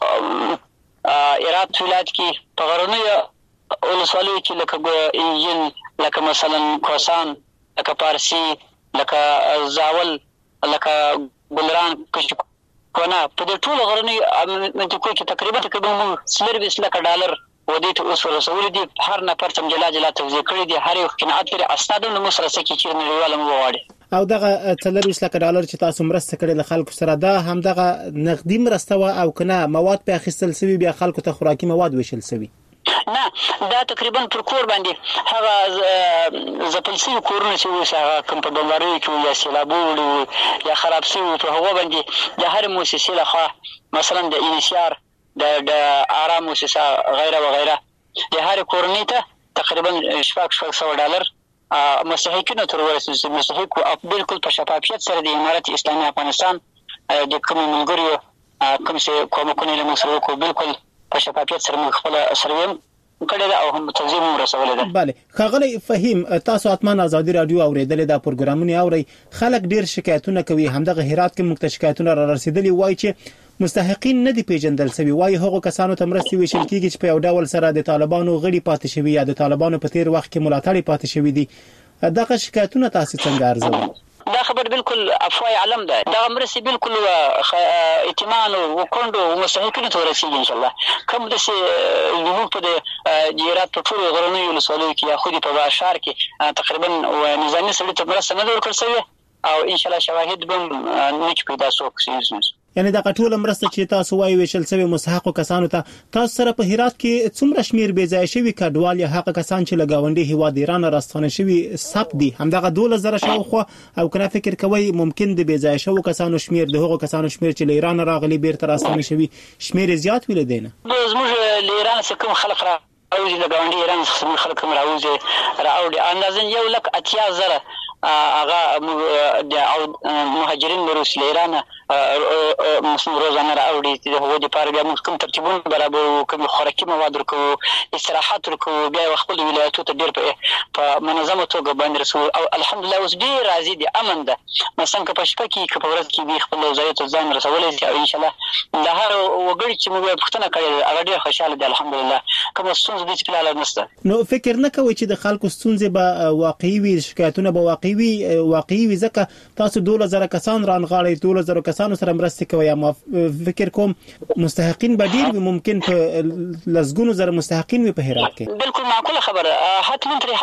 په هرات ولایت کې په غرونیو ولسوالیو کې لکه انجن لکه مثلا کوسان لکه پارسی لکه زاول لکه ګلران کونه په دې ټولو غرونیو منطقو کې تقریبا تقریبا موږ څلورویشت لکه ډالر ودې ته اوس ورسولي دي. هر نفر ته جلا جلا توزیع کړي دي. هر یو قناعت لري اسناد هم موږ سره سکه چې نړیواله مو وغواړي. او دغه څلورویشت لکه ډالر چې تاسو مرسته کړې له خلکو سره دا هم دغه نقدي مرسته او کنه مواد په اخیستل سوي بیا خلکو ته خوراکي مواد ویشل سوي؟ نه دا تقریبا پر کور باندې هغه زپل سوي کورونه چې اوس هغه کوم په بمباریو کې یا سیلابونه یا خراب سوي په هغه باندې د هر مؤسسې لخوا مثلا د انشار د د آرام مؤسسه غیره و غیره د هر کورنۍ ته تقریبا شپږ شپږ سوه ډالر مستحقینو تر ورسېږي. مستحق او بالکل په شفافیت سره د امارت اسلامي افغانستان د کوم ملګریو کوم څه کومکونه له مسلو کو بالکل په شفافیت سره موږ خپل سرویم کړی دا او هم توضیح مو رسولې ده. بله خغلی فهیم تاسو اتمن آزادی رادیو اوریدل دا پروګرامونه اوري خلک ډیر شکایتونه کوي. همدغه هرات کې مخته شکایتونه را رسیدلي وای چې مستحقین نه دي پیژندل سوي. وای هغه کسانو ته مرستې ویشل کیږي چې په یو ډول سره د طالبانو غړي پاتې شوی یا د طالبانو په تیر وخت کې ملاتړي پاتې شوی دي. دغه شکایتونه تاسو څنګه ارزوي؟ دا خبر بالکل افوای علم ده. دا مرسي بالکل ائتمان او کندو مستحقین ته ورسیږي ان شاء الله. کوم د زموږ په د هرات په ټول غرونی ولسوالیو کې یا خودي په باشار کې تقریبا نظامی سړي ته مرسته نه ورکړل شوی او ان شاء الله شواهد به نه پیدا شي. یعنی دا ټول مرسته چې تاسو وایي ویشل سوي مستحقو کسانو ته تاسو سره په هرات کې څومره شمیر بېځای شوي کډوال یا هغه کسان چې لګاونډي هیواد ایران راستانه شوي سب دي همدغه دوله زره شاوخوا او کنه فکر کوي ممکن د بېځای شوو کسانو شمیر د هغو کسانو شمیر چې له ایران راغلي بیرته راستانه شوي شمیر زیات ویل دي نه؟ زموږ له ایران څخه کوم خلک را اوځي لګاونډي ایران څخه خلک هم راوځي راوړي اندازن یو لک اتیا زره هغه د مهاجرین روس له ایران مسلم روزانه راوړي د هغو لپاره بیا موږ کوم ترتیبونه برابرو کوم خوراکي مواد ورکو استراحت ورکو بیا خپل ولایتو ته ډیر په منظمه توګه باندې رسول او الحمدلله اوس ډیر راضي دي امن ده. مثلا که په شپه کې که په ورځ کې به خپل ځای ته ځان رسولای شي او ان شاء الله د هر وګړي چې موږ پښتنه کړې هغه ډیر خوشاله دي الحمدلله. کوم ستونزه دې چې لاله نشته. نو فکر نه کوي چې د خلکو ستونزې به واقعي وي شکایتونه به واقعي وي واقعي وي ځکه تاسو دوله زره کسان رانغاړئ دوله زره کسانو سره مرسته کوي یا فکر کوم مستحقین به ډیر ممکن په لزګونو زره مستحقین وي په هرات کې. بالکل معقوله خبره حتما تر حد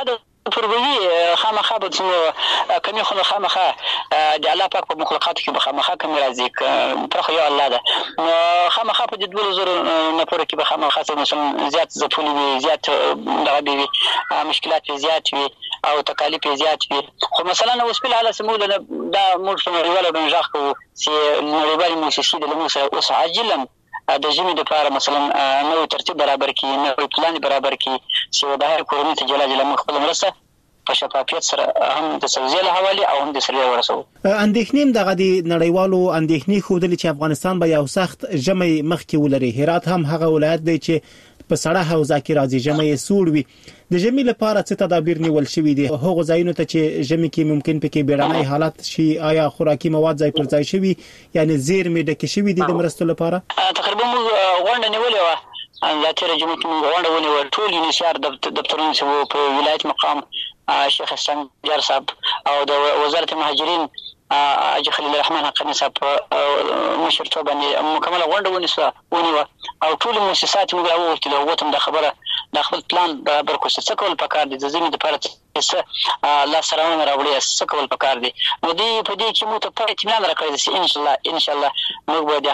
پربوي خامخا به څنګه کمی خو خامخا د الله پاک په مخلوقاتو کې به خامخا کمی راځي پرخه یو الله ده نو خامخا په د دوه زره نه پوره کې به خامخا مثلا زیات زټولي وي زیات دغه وي مشکلات زیات وي او تکالیف زیات وي خو مثلا اوس په حاله سمول دا موږ په نړیواله بنجاخ کوو چې نړیوالي موسسې د لموسه اوس عاجلا د ژمي لپاره مثلا نو ترتیب برابر کی نو پلان برابر کی چې د هر کورنۍ ته جلا جلا خپل مرسته په شفافیت سره هم د سوزیل حواله او هم د سره ورسو اندېښنې دغه د نړیوالو اندېښنې خودل چې افغانستان به یو سخت ژمي مخکې ولري هرات هم هغه ولایت دی چې په سړه حوزه کې راځي ژمي سوړ وي د ژمي لپاره څه تدابیر نیول شوي دي هغه ځایونو ته چې ژمي کې ممکن پکې بیړنۍ حالت شي آیا خوراکي مواد ځای پر ځای شوي یعنی زیرمې ډکې شوي دي د مرستو لپاره تقریبا موږ غونډه نیولې وه لا تیر جمعه کې موږ غونډه ونیول ټول یونیسیار دفترونه چې په ولایت مقام شیخ اسفندیار صاحب او د وزارت مهاجرین اجي خلیل الرحمن حقانی صاحب مشرتوب باندې مکمله غونډه ونیسه ونیوه او ټول مؤسسات موږ راوړل او وته د خبره د خپل پلان برابر کوڅه څه کول پکار دي د زمين د لپاره څه الله سلام راوړي څه کول پکار دي نو دی په دې کې مو ته په اطمینان راکړی چې ان شاء الله ان شاء الله موږ به د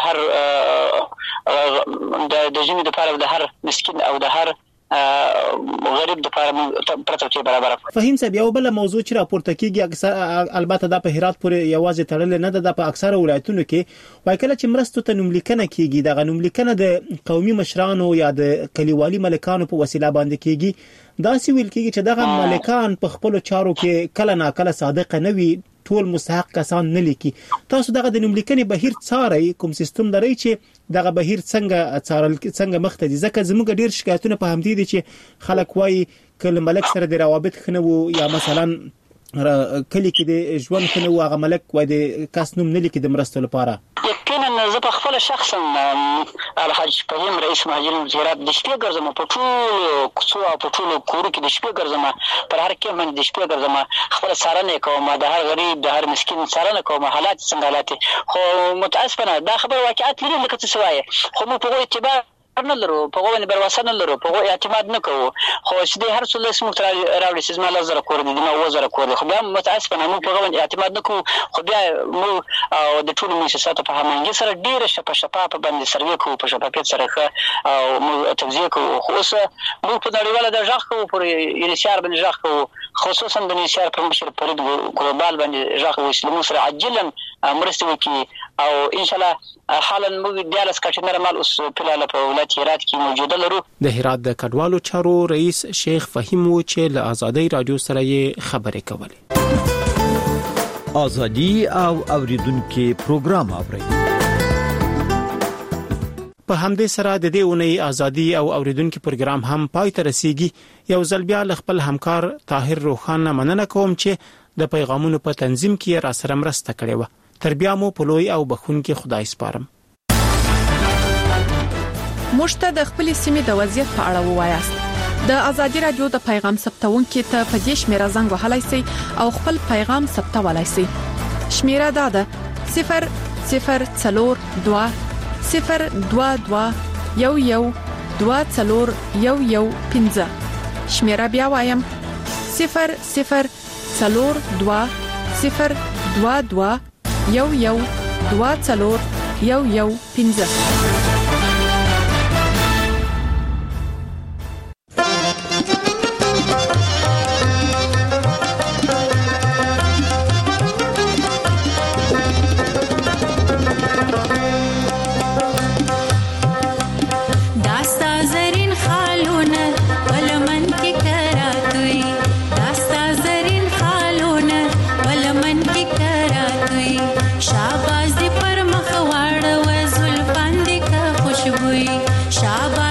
هر د زمين د لپاره د هر مسكين او د هر غریب د لپاره پرترتیب برابر فهیم صاحب یو بل موضوع چې راپورته کیږي البته د په هرات پورې یوازې تړل نه ده په اکثره ولایتونو کې وای کله چې مرستو ته نوملیکنه کیږي د نوملیکنه د قومي مشرانو یا د کلیوالي ملکانو په وسیله باندې کیږي دا سی ویل کیږي چې دغه ملکان په خپل چارو کې کله نا کله صادق نه وي ټول مستحق کسان نه لیکي تاسو دغه د نوملیکنې بهیر څاري کوم سیستم لري چې دغه بهیر څنګه څارل څنګه مخته دي ځکه زموږ ډیر شکایتونه په همدې دي چې خلک وایي کله ملک سره د روابط خنو یا مثلا کلی کې د ژوند خنو هغه ملک وای د کس نوم نه لیکي د مرستو لپاره یقینا زه په خپل شخصا الحاج فهیم رئیس مهاجرین وزارت د شپې ګرځم په ټول کوڅو او په ټول کورو کې د شپې ګرځم پر هر کې من د شپې ګرځم خپل سارنه کوم د هر غریب د هر مسكين سارنه کوم حالات څنګه حالات خو متاسفانه دا خبر واقعیت لري لکه څه سوایه خو مو په اتباع نه لرو په غوونه برواسه نه لرو په غو اعتماد نه کوو خو چې د هر څه له سمو تر راوړي چې ما لزر کور دي ما وزر کور خو بیا متاسفانه مو په غوونه اعتماد نه کوو خو بیا مو او د ټولو مؤسساتو په همانګي سره ډیره شپه شپه په باندې سروي کوو په شفافیت سره او مو توزیع کوو خو اوس مو په نړیواله د ژغ کوو پر یونیسیار باندې ژغ کوو خصوصا د یونیسیار په مشر فرید ګلوبال باندې ژغ کوو چې موږ سره عاجلا مرسته وکړي او ان شاء الله حالا موږ د لاس کټنر مال اوس په لاله په ولایت هرات کې موجوده لرو د هرات د کډوالو چارو رئیس شیخ فهیم و چې له آزادۍ رادیو سره یې خبرې کولې ازادي او اوریدونکو پروګرام اوري په همدې سره د دې اونۍ ازادي او اوریدونکو پروګرام هم پای ته رسیدي یو ځل بیا خپل همکار طاهر روخان مننه کوم چې د پیغامونو په تنظیم کې را سره مرسته کړې و تر بیا مو په لوی او بخښونکي خدای سپارم مشته د خپل سیمې د وضعیت په اړه ووایاست د ازادي رادیو د پیغام ثبتونکو ته په دې شمیره زنګ وهلای شئ او خپل پیغام ثبتولای شئ شمیره دا ده صفر صفر څلور دوه صفر دوه دوه یو یو دوه څلور یو یو پنځه شمیره بیا وایم صفر صفر څلور دوه صفر دوه دوه یو یو دوه څلور یو یو پنځه शाबाश